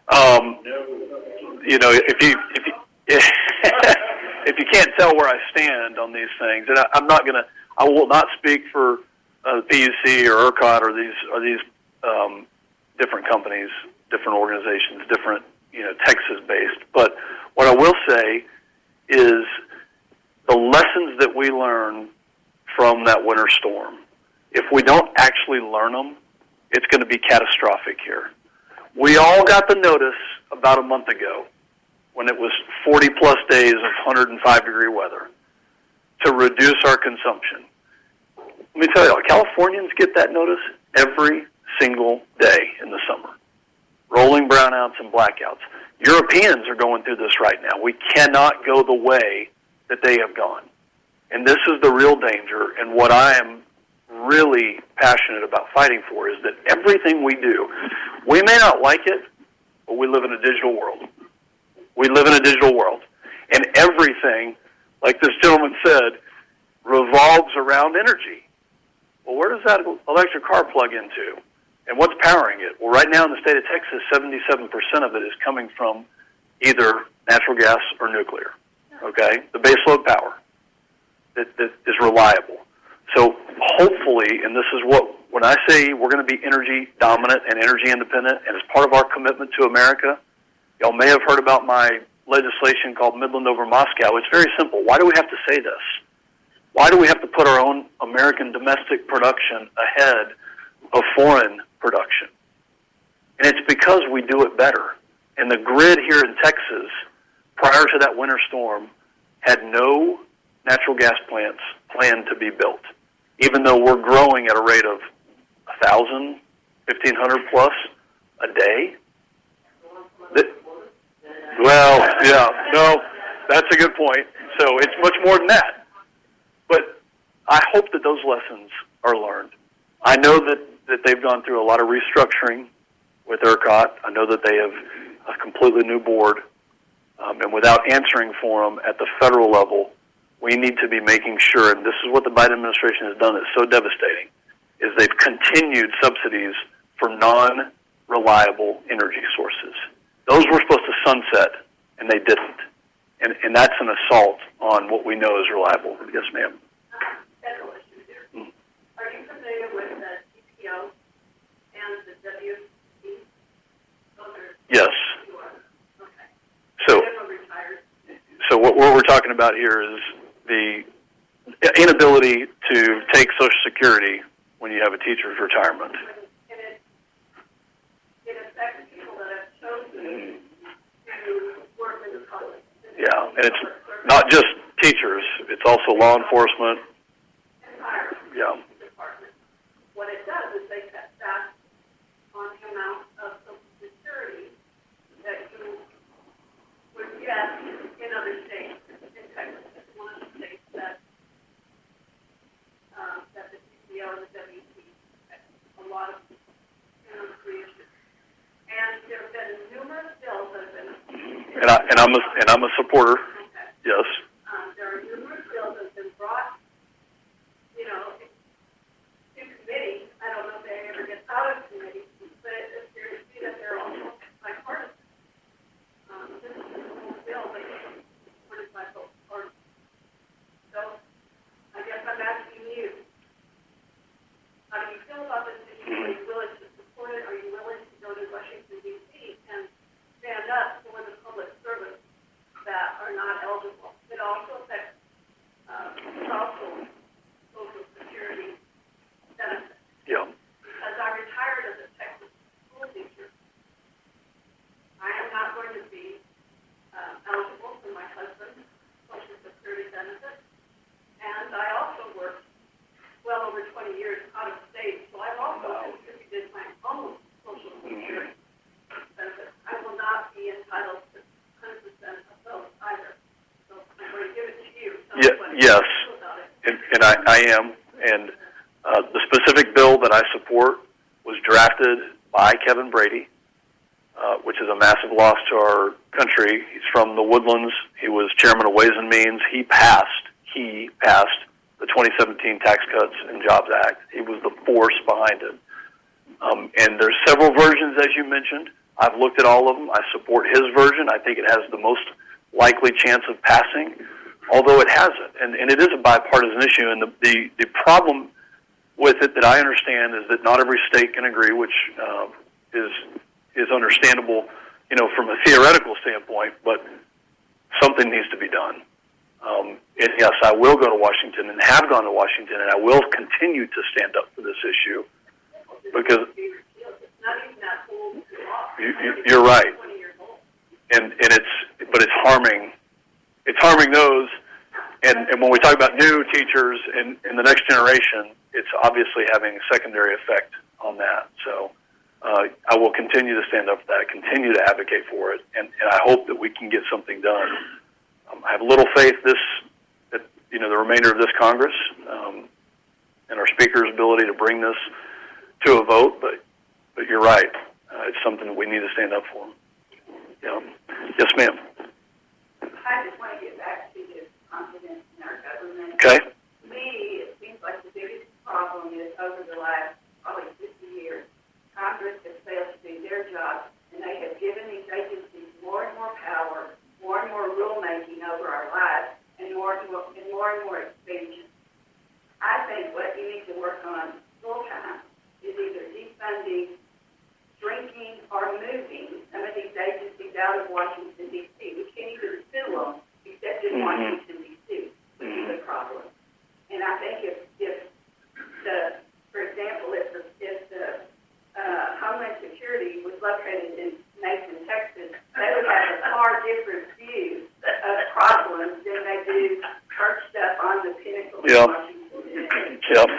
If you if you can't tell where I stand on these things, and I will not speak for PUC or ERCOT or these different companies, different organizations, different Texas-based. But what I will say is the lessons that we learn from that winter storm, if we don't actually learn them, it's going to be catastrophic here. We all got the notice about a month ago when it was 40-plus days of 105-degree weather to reduce our consumption. Let me tell you, Californians get that notice every single day in the summer. Rolling brownouts and blackouts. Europeans are going through this right now. We cannot go the way that they have gone. And this is the real danger, and what I am really passionate about fighting for is that everything we do, we may not like it, but we live in a digital world. We live in a digital world. And everything, like this gentleman said, revolves around energy. Well, where does that electric car plug into? And what's powering it? Well, right now in the state of Texas, 77% of it is coming from either natural gas or nuclear, okay? The baseload power that is reliable. So hopefully, and this is when I say we're going to be energy dominant and energy independent, and as part of our commitment to America, y'all may have heard about my legislation called Midland over Moscow. It's very simple. Why do we have to say this? Why do we have to put our own American domestic production ahead of foreign production? And it's because we do it better. And the grid here in Texas, prior to that winter storm, had no natural gas plants planned to be built, even though we're growing at a rate of 1,000, 1,500 plus a day. Well, yeah, no, that's a good point. So it's much more than that. But I hope that those lessons are learned. I know that they've gone through a lot of restructuring with ERCOT. I know that they have a completely new board. And without answering for them at the federal level, we need to be making sure, and this is what the Biden administration has done that's so devastating, is they've continued subsidies for non-reliable energy sources. Those were supposed to sunset, and they didn't. And that's an assault on what we know is reliable. Yes, ma'am. Federal issues here. Are you familiar with the TPO and the WC? Yes. Okay. So what we're talking about here is the inability to take Social Security when you have a teacher's retirement. It affects people that have chosen to work in the public. Yeah, and it's not just teachers, it's also law enforcement. Yeah. Department. What it does is they cut back on the amount of Social Security that you would get in other states. In Texas, it's one of the states that the TPO and the WC a lot of creation. And there have been numerous bills that have been. And I'm a supporter. Okay. Yes. There are numerous bills that have been brought, to committee. I don't know if they ever get out of committee, but it appears to be that they're also bipartisan. This is a whole bill, but it's supported by both parties. So I guess I'm asking you, how do you feel about this issue? Are you willing to support it? Are you willing to go to Washington, D.C. and stand up for the public service that are not eligible? It also affects Social Security benefits. Yeah. Because I retired as a Texas school teacher, I am not going to be eligible for my husband's Social Security benefits. And I also worked well over 20 years out of state, so I've also contributed my own Social Security benefits. I will not be entitled to 100% of those either. So I'm going to give it to you. Yes, and I am. And the specific bill that I support was drafted by Kevin Brady, which is a massive loss to our country. He's from the Woodlands. He was chairman of Ways and Means. He passed the 2017 Tax Cuts and Jobs Act. He was the force behind it. And there's several versions, as you mentioned. I've looked at all of them. I support his version. I think it has the most likely chance of passing, although it hasn't. And it is a bipartisan issue. And the problem with it that I understand is that not every state can agree, which is understandable, from a theoretical standpoint, but something needs to be done. And yes, I will go to Washington and have gone to Washington, and I will continue to stand up for this issue because you're right. And it's harming those. And when we talk about new teachers and the next generation, it's obviously having a secondary effect on that. So I will continue to stand up for that, continue to advocate for it, and I hope that we can get something done. I have little faith that the remainder of this Congress and our Speaker's ability to bring this to a vote, but you're right. It's something that we need to stand up for. Yes, ma'am. I just want to get back to this confidence in our government. Okay. To me, it seems like the biggest problem is over the last probably 50 years, Congress has failed to do their job, and they have given these agencies more and more power, more and more rulemaking over our lives, and more and more expansion. I think what you need to work on full time is either defunding, shrinking, or moving some of these agencies out of Washington, D.C. We can't even sue them except in Washington, D.C., which is a problem. And I think if for example, if the Homeland Security was located in Mason, Texas, they would have a far different view of problems than they do perched up on the pinnacle of Washington. Yep.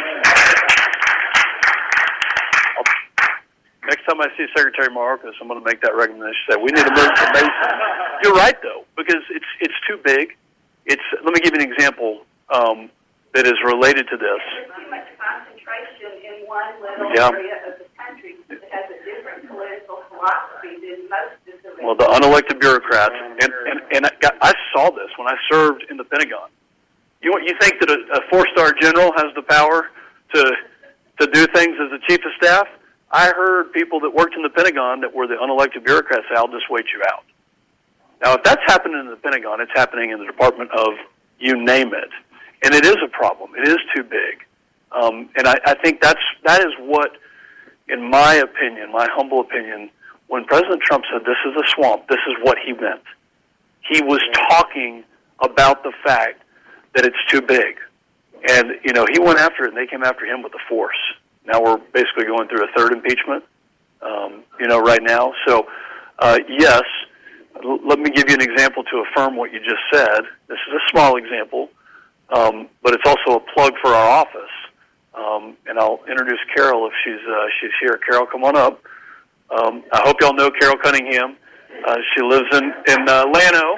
Next time I see Secretary Mayorkas, I'm going to make that recommendation. Say we need to move to Mason. You're right, though, because it's too big. Let me give you an example that is related to this. There's too much concentration in one little area of the country that has a different political philosophy than most of the rest. Well, the unelected bureaucrats, and I saw this when I served in the Pentagon. You think that a four-star general has the power to do things as the chief of staff? I heard people that worked in the Pentagon that were the unelected bureaucrats say, I'll just wait you out. Now, if that's happening in the Pentagon, it's happening in the Department of you name it. And it is a problem. It is too big. And I think that is what, in my opinion, my humble opinion, when President Trump said this is a swamp, this is what he meant. He was talking about the fact that it's too big. And, he went after it, and they came after him with the force. Now we're basically going through a third impeachment, right now. So, yes, let me give you an example to affirm what you just said. This is a small example, but it's also a plug for our office. And I'll introduce Carol if she's here. Carol, come on up. I hope y'all know Carol Cunningham. She lives in Llano.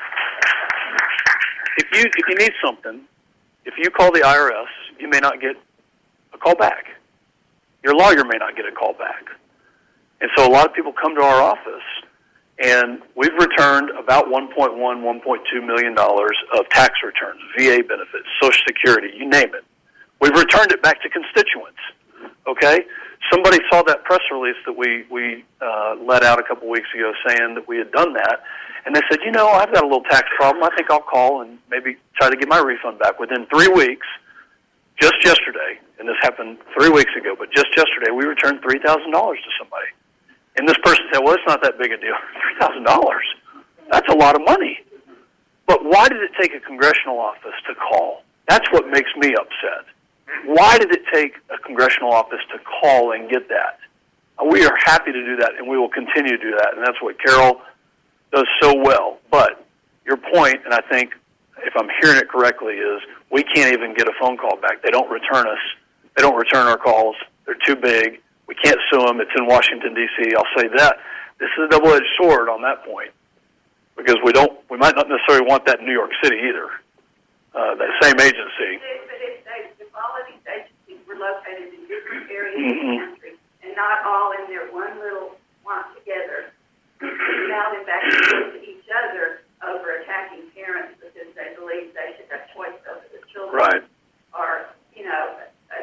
If you need something, if you call the IRS, you may not get a call back. Your lawyer may not get a call back. And so a lot of people come to our office, and we've returned about $1.2 million of tax returns, VA benefits, Social Security, you name it. We've returned it back to constituents, okay? Somebody saw that press release that we let out a couple weeks ago saying that we had done that, and they said, I've got a little tax problem. I think I'll call and maybe try to get my refund back. Within 3 weeks, just yesterday, and this happened 3 weeks ago, but just yesterday, we returned $3,000 to somebody. And this person said, well, it's not that big a deal. $3,000. That's a lot of money. But why did it take a congressional office to call? That's what makes me upset. Why did it take a congressional office to call and get that? We are happy to do that, and we will continue to do that, and that's what Carol does so well. But your point, and I think if I'm hearing it correctly, is we can't even get a phone call back. They don't return us. They don't return our calls. They're too big. We can't sue them. It's in Washington, D.C. I'll say that. This is a double-edged sword on that point because we might not necessarily want that in New York City either, that same agency. But if all of these agencies were located in different areas of the country and not all in their one little swamp together, now they're back to each other over attacking parents because they believe they should have choice over the children. Right. Or,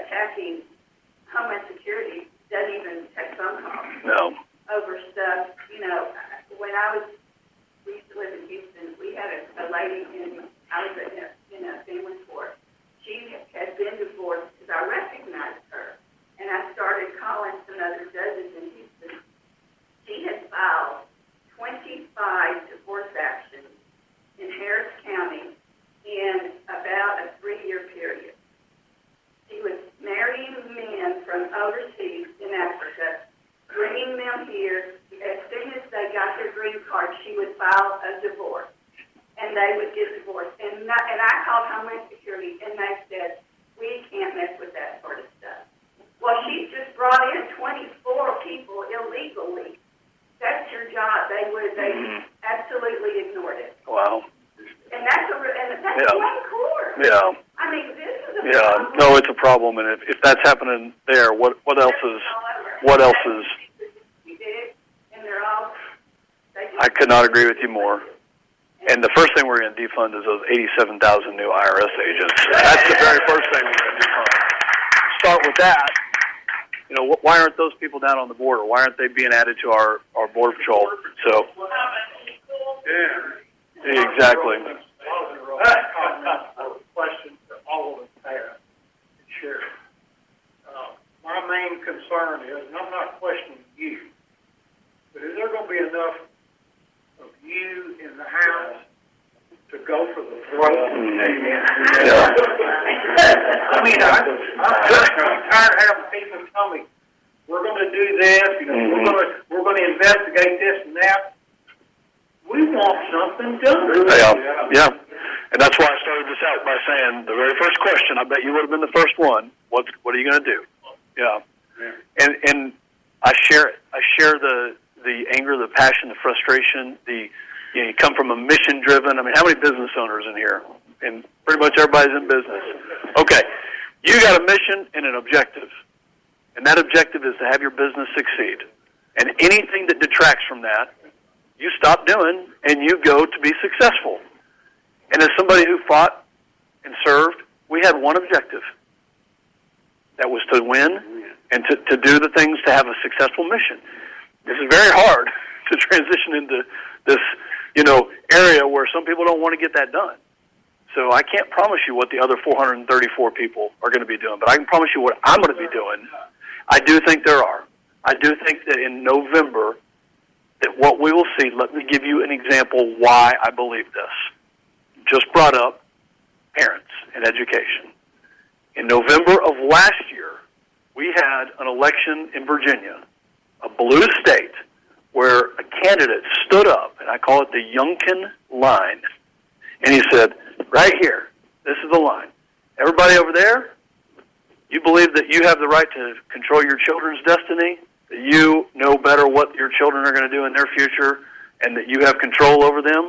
attacking Homeland Security doesn't even take phone calls. No. Over stuff, divorce. And I called Homeland Security, and they said, we can't mess with that sort of stuff. Well, she just brought in 24 people illegally. That's your job. They absolutely ignored it. Wow. And that's one court. Yeah. I mean, this is a problem. No, it's a problem, and if that's happening there, what else is? We did it, and they're all. I could not agree with you more. And the first thing we're going to defund is those 87,000 new IRS agents. That's the very first thing we're going to defund. Start with that. You know, why aren't those people down on the border? Why aren't they being added to our Border Patrol? So, exactly. Question for all of us there. Sure. My main concern is, and I'm not questioning you, but is there going to be enough of you in the House to go for the vote? Yeah. I mean, I'm tired of having people tell me, we're going to do this, you know, we're going to investigate this and that. We want something done. Yeah. And that's why I started this out by saying the very first question, I bet you would have been the first one, what are you going to do? Yeah. And I share it. I share the anger, the passion, the frustration, you come from a mission-driven, I mean, how many business owners in here? And pretty much everybody's in business. Okay. You got a mission and an objective. And that objective is to have your business succeed. And anything that detracts from that, you stop doing and you go to be successful. And as somebody who fought and served, we had one objective. That was to win and to do the things to have a successful mission. This is very hard to transition into this, area where some people don't want to get that done. So I can't promise you what the other 434 people are going to be doing, but I can promise you what I'm going to be doing. I do think there are. I do think that in November, that what we will see, let me give you an example why I believe this. Just brought up parents and education. In November of last year, we had an election in Virginia, a blue state, where a candidate stood up, and I call it the Youngkin line, and he said, right here, this is the line. Everybody over there, you believe that you have the right to control your children's destiny, that you know better what your children are going to do in their future, and that you have control over them,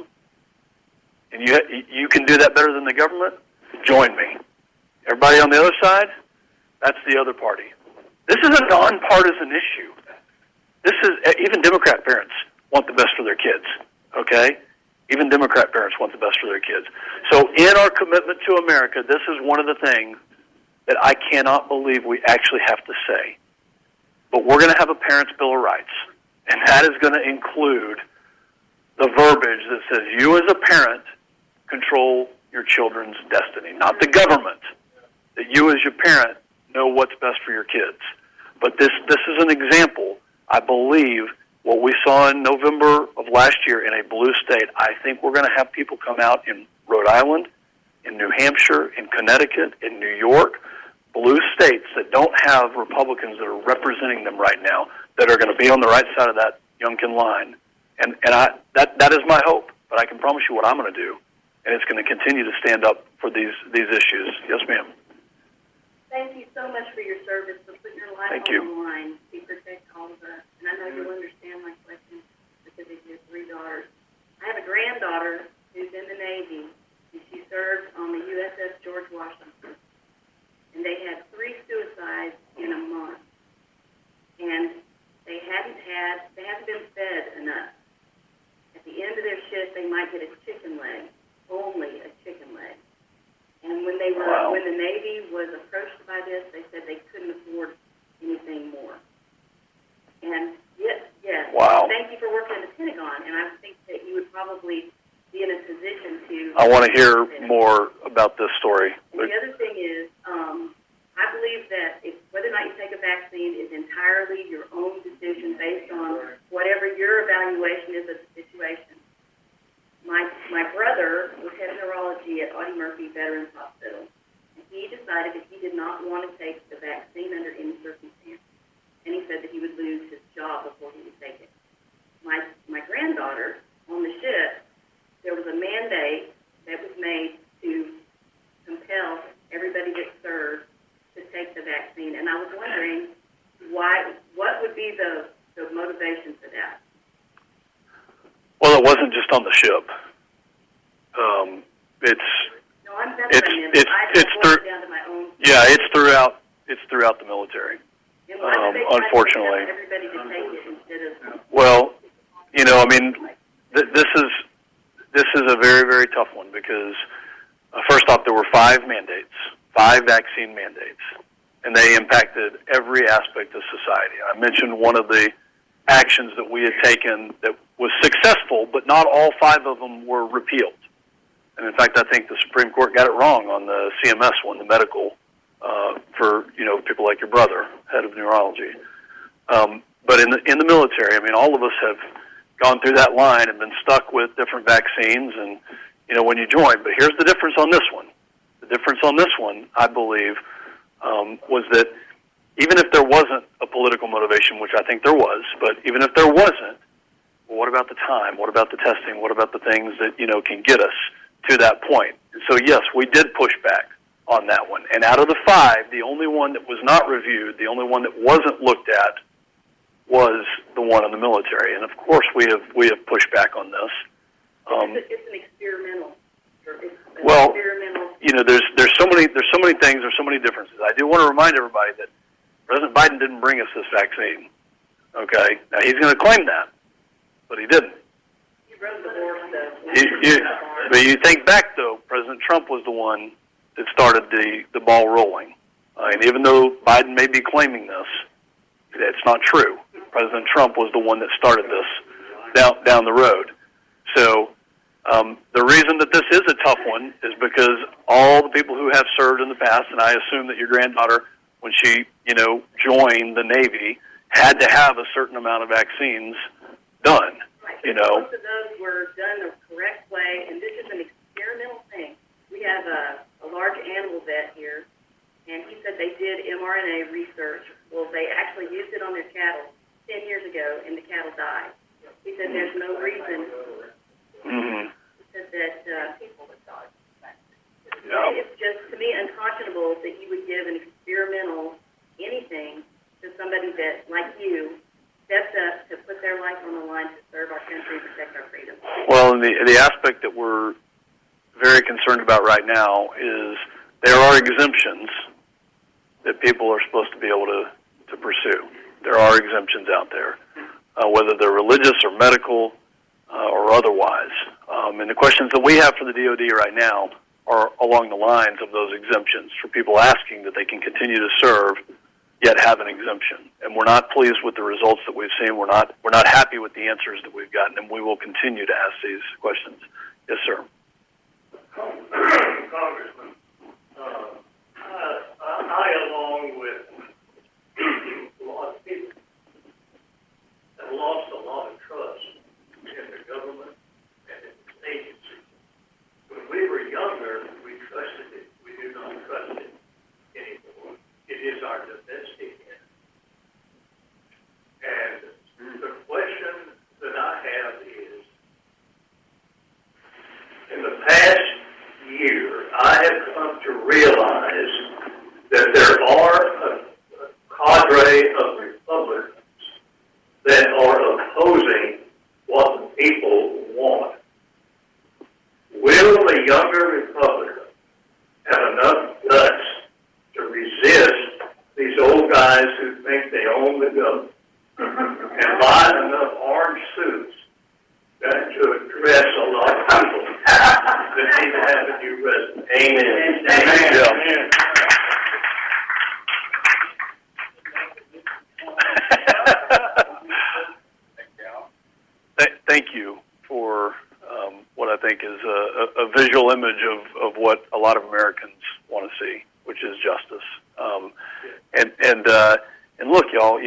and you can do that better than the government? Join me. Everybody on the other side, that's the other party. This is a nonpartisan issue. This is, even Democrat parents want the best for their kids, okay? Even Democrat parents want the best for their kids. So in our commitment to America, this is one of the things that I cannot believe we actually have to say. But we're going to have a Parents' Bill of Rights, and that is going to include the verbiage that says you as a parent control your children's destiny, not the government, that you as your parent know what's best for your kids. But this is an example. I believe what we saw in November of last year in a blue state, I think we're going to have people come out in Rhode Island, in New Hampshire, in Connecticut, in New York, blue states that don't have Republicans that are representing them right now, that are going to be on the right side of that Youngkin line. And that is my hope. But I can promise you what I'm going to do, and it's going to continue to stand up for these issues. Yes, ma'am. Thank you so much for your service, for putting your life on the line to protect all of us. And I know you'll understand my question because of your 3 daughters. I have a granddaughter who's in the Navy, and she served on the USS George Washington. And they had 3 suicides in a month. And they hadn't been fed enough. At the end of their shift, they might get a chicken leg, only a chicken leg. And when the Navy was approached by this, they said they couldn't afford anything more. And yes. Wow. Thank you for working at the Pentagon, and I think that you would probably be in a position to. I want to hear more about this story. And the other thing is, I believe that whether or not you take a vaccine is entirely your own decision based on whatever your evaluation is of the situation. My brother was head of neurology at Audie Murphy Veterans Hospital, and he decided that he did not want to take the vaccine under any circumstance, and he said that he would lose his job before he would take it. My granddaughter, on the ship, there was a mandate that was made It's throughout the military. Unfortunately. Everybody to take it instead of. Well, I mean, this is a very, very tough one because first off, there were 5 vaccine mandates, and they impacted every aspect of society. I mentioned one of the actions that we had taken that was successful, but not all 5 of them were repealed. And in fact, I think the Supreme Court got it wrong on the CMS one, the medical, for people like your brother, head of neurology. But in the military, I mean, all of us have gone through that line and been stuck with different vaccines, and when you join. But here's the difference on this one. The difference on this one, I believe, was that even if there wasn't a political motivation, which I think there was, but even if there wasn't, well, what about the time? What about the testing? What about the things that can get us to that point? And so yes, we did push back on that one. And out of the 5, the only one that was not reviewed, the only one that wasn't looked at, was the one in the military. And of course, we have pushed back on this. It's an experimental. Well, there's so many things, there's so many differences. I do want to remind everybody that President Biden didn't bring us this vaccine. Okay, now he's going to claim that, but he didn't. He wrote the war stuff. But you think back though, President Trump was the one that started the ball rolling. And even though Biden may be claiming this, it's not true. President Trump was the one that started this down the road. So the reason that this is a tough one is because all the people who have served in the past, and I assume that your granddaughter, when she joined the Navy, had to have a certain amount of vaccines done. Right. Most of those were done the correct way, and this is an experimental thing. We have a large animal vet here, and he said they did mRNA research. Well, they actually used it on their cattle 10 years ago, and the cattle died. He said there's no reason. Mm-hmm. He said that people would die. Yeah. It's just, to me, unconscionable that you would give an experimental anything to somebody that, like you, stepped up to put their life on the line to serve our country and protect our freedom. Well, and the aspect that we're very concerned about right now is there are exemptions that people are supposed to be able to pursue. There are exemptions out there, whether they're religious or medical or otherwise. And the questions that we have for the DOD right now are along the lines of those exemptions for people asking that they can continue to serve yet have an exemption. And we're not pleased with the results that we've seen. We're not happy with the answers that we've gotten, and we will continue to ask these questions. Yes, sir. Congressman, I along with a lot of people, have lost a lot of trust in the government and in its agencies. When we were younger, we trusted it. We do not trust it anymore. It is our domestic enemy. And the question that I have is, in the past year, I have come to realize that there are a cadre of Republicans that are opposing what the people want. Will the younger Republicans have enough guts to resist these old guys who think they own the government and buy enough orange suits to address a lot of people that need to have a new president? Amen. Amen. Yeah. Thank you for what I think is a visual image of what a lot of Americans want to see, which is justice. And look, y'all,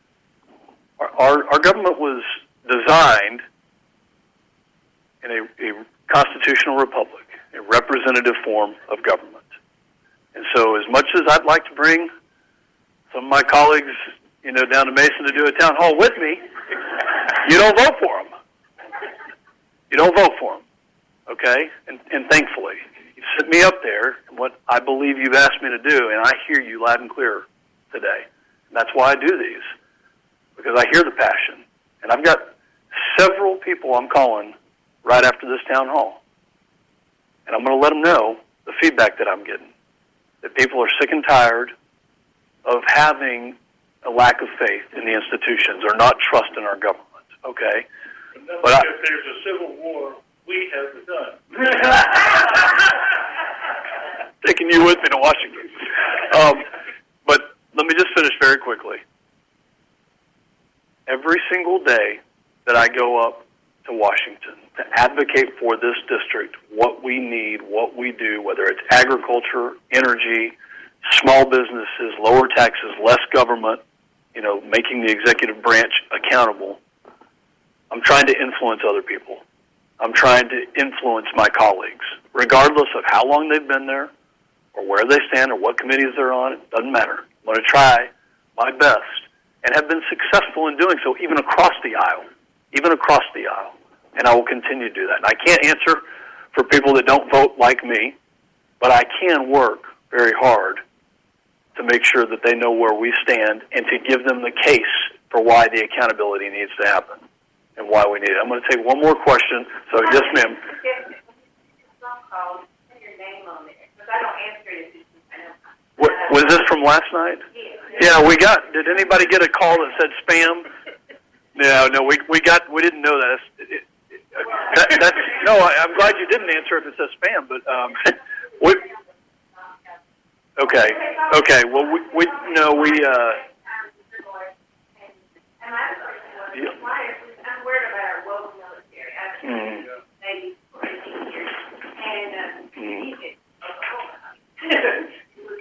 our government was designed in a constitutional republic, a representative form of government. And so as much as I'd like to bring some of my colleagues, down to Mason to do a town hall with me, you don't vote for them. You don't vote for them, okay? And thankfully, you've set me up there in what I believe you've asked me to do, and I hear you loud and clear today. And that's why I do these, because I hear the passion. And I've got several people I'm calling right after this town hall. And I'm going to let them know the feedback that I'm getting, that people are sick and tired of having a lack of faith in the institutions or not trust in our government, okay? But if there's a civil war, we have begun. Taking you with me to Washington. But let me just finish very quickly. Every single day that I go up to Washington to advocate for this district, what we need, what we do, whether it's agriculture, energy, small businesses, lower taxes, less government, making the executive branch accountable, I'm trying to influence other people. I'm trying to influence my colleagues, regardless of how long they've been there or where they stand or what committees they're on. It doesn't matter. I'm going to try my best and have been successful in doing so, even across the aisle. And I will continue to do that. And I can't answer for people that don't vote like me, but I can work very hard to make sure that they know where we stand and to give them the case for why the accountability needs to happen and why we need it. I'm going to take one more question. So, yes, ma'am. Was this from last night? Yeah, did anybody get a call that said spam? No, we didn't know that. I'm glad you didn't answer if it says spam, but okay. Well, I'm worried about our local military. Maybe 20 years, and Egypt, Oklahoma, and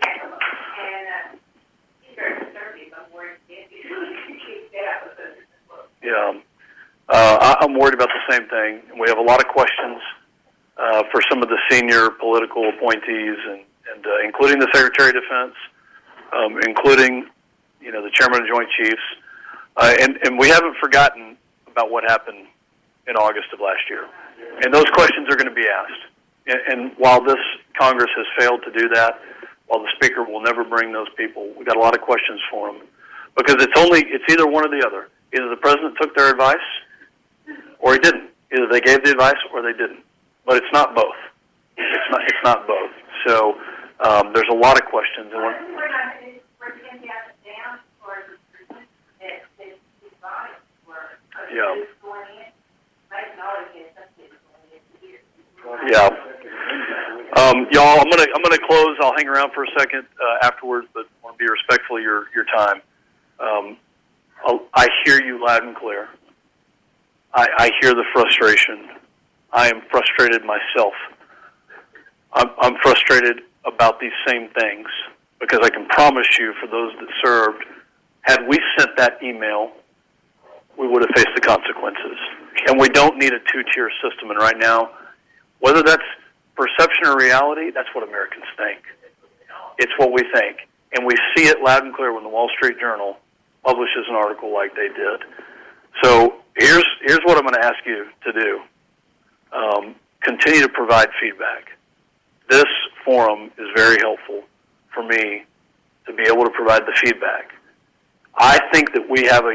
he's very conservative. I'm worried if he keeps that with us. Yeah. I'm worried about the same thing. We have a lot of questions for some of the senior political appointees, and including the Secretary of Defense, including the Chairman of the Joint Chiefs, and we haven't forgotten about what happened in August of last year. And those questions are going to be asked. And while this Congress has failed to do that, while the Speaker will never bring those people, we've got a lot of questions for them, because it's either one or the other. Either the President took their advice or he didn't. Either they gave the advice or they didn't. But it's not both. It's not both. So there's a lot of questions. And yeah. Y'all, I'm gonna close. I'll hang around for a second afterwards, but I want to be respectful of your time. I hear you loud and clear. I hear the frustration. I am frustrated myself. I'm frustrated about these same things, because I can promise you, for those that served, had we sent that email, we would have faced the consequences. And we don't need a two-tier system. And right now, whether that's perception or reality, that's what Americans think. It's what we think. And we see it loud and clear when the Wall Street Journal publishes an article like they did. So here's what I'm going to ask you to do. Continue to provide feedback. This forum is very helpful for me to be able to provide the feedback. I think that we have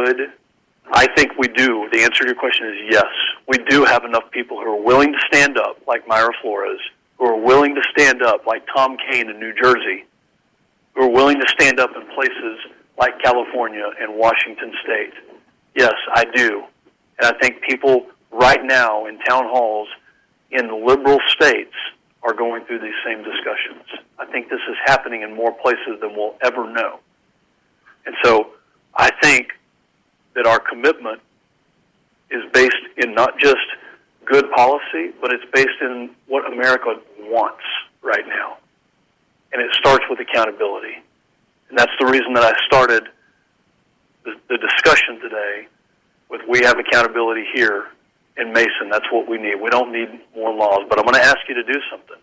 I think we do. The answer to your question is yes. We do have enough people who are willing to stand up, like Mayra Flores, who are willing to stand up, like Tom Kean in New Jersey, who are willing to stand up in places like California and Washington State. Yes, I do. And I think people right now in town halls in the liberal states are going through these same discussions. I think this is happening in more places than we'll ever know. And so I think that our commitment is based in not just good policy, but it's based in what America wants right now. And it starts with accountability. And that's the reason that I started the discussion today with we have accountability here in Mason. That's what we need. We don't need more laws. But I'm going to ask you to do something.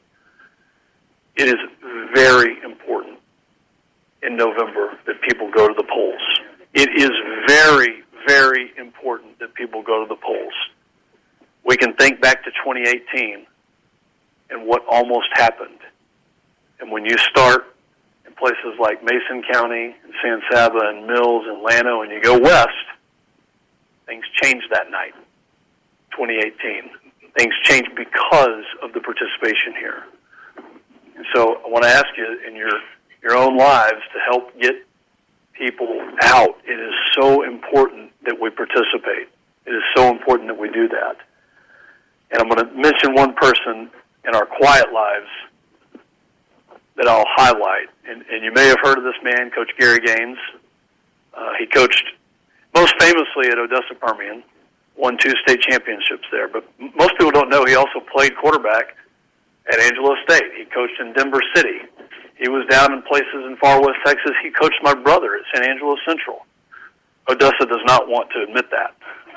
It is very important in November that people go to the polls. It is very, very important that people go to the polls. We can think back to 2018 and what almost happened. And when you start in places like Mason County and San Saba and Mills and Llano and you go west, things changed that night, 2018. Things changed because of the participation here. so I want to ask you in your own lives to help get people out. It is so important that we participate. It is so important that we do that. And I'm going to mention one person in our quiet lives that I'll highlight. And you may have heard of this man, Coach Gary Gaines. He coached most famously at Odessa Permian, won 2 state championships there. But most people don't know he also played quarterback at Angelo State. He coached in Denver City. He was down in places in far west Texas. He coached my brother at San Angelo Central. Odessa does not want to admit that,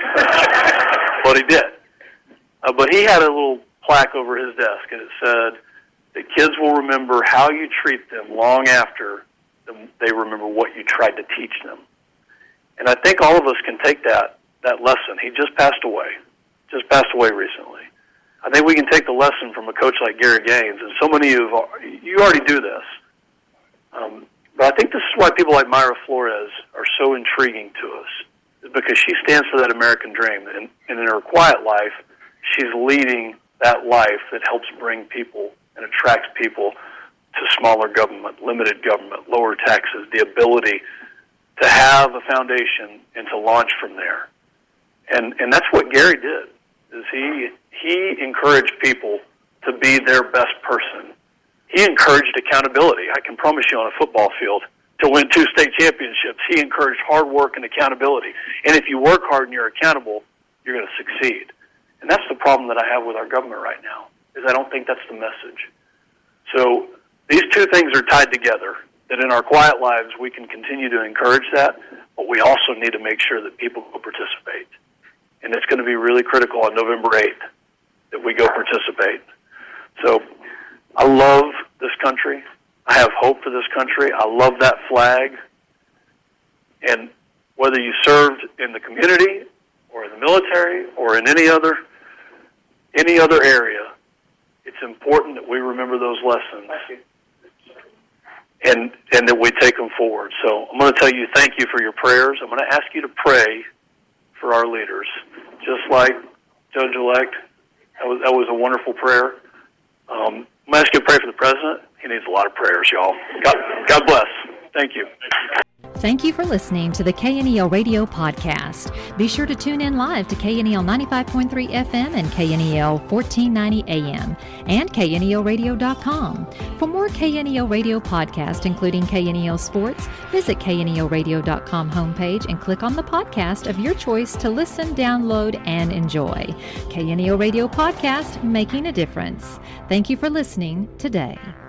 but he did. But he had a little plaque over his desk, and it said, "The kids will remember how you treat them long after they remember what you tried to teach them." And I think all of us can take that lesson. He just passed away recently. I think we can take the lesson from a coach like Gary Gaines, and so many of you already do this. But I think this is why people like Mayra Flores are so intriguing to us, is because she stands for that American dream. And in her quiet life, she's leading that life that helps bring people and attracts people to smaller government, limited government, lower taxes, the ability to have a foundation and to launch from there. And that's what Gary did, is he encouraged people to be their best person. He encouraged accountability. I can promise you on a football field, to win 2 state championships, he encouraged hard work and accountability. And if you work hard and you're accountable, you're going to succeed. And that's the problem that I have with our government right now, is I don't think that's the message. So these 2 things are tied together, that in our quiet lives we can continue to encourage that, but we also need to make sure that people go participate. And it's going to be really critical on November 8th that we go participate. So I love this country. I have hope for this country. I love that flag. And whether you served in the community or in the military or in any other area, it's important that we remember those lessons and that we take them forward. So I'm going to tell you thank you for your prayers. I'm going to ask you to pray for our leaders, just like Judge-elect. That was a wonderful prayer. I'm going to ask you to pray for the president. He needs a lot of prayers, y'all. God bless. Thank you. Thank you for listening to the KNEL Radio Podcast. Be sure to tune in live to KNEL 95.3 FM and KNEL 1490 AM and KNELradio.com. For more KNEL Radio Podcast, including KNEL Sports, visit KNELradio.com homepage and click on the podcast of your choice to listen, download, and enjoy. KNEL Radio Podcast, making a difference. Thank you for listening today.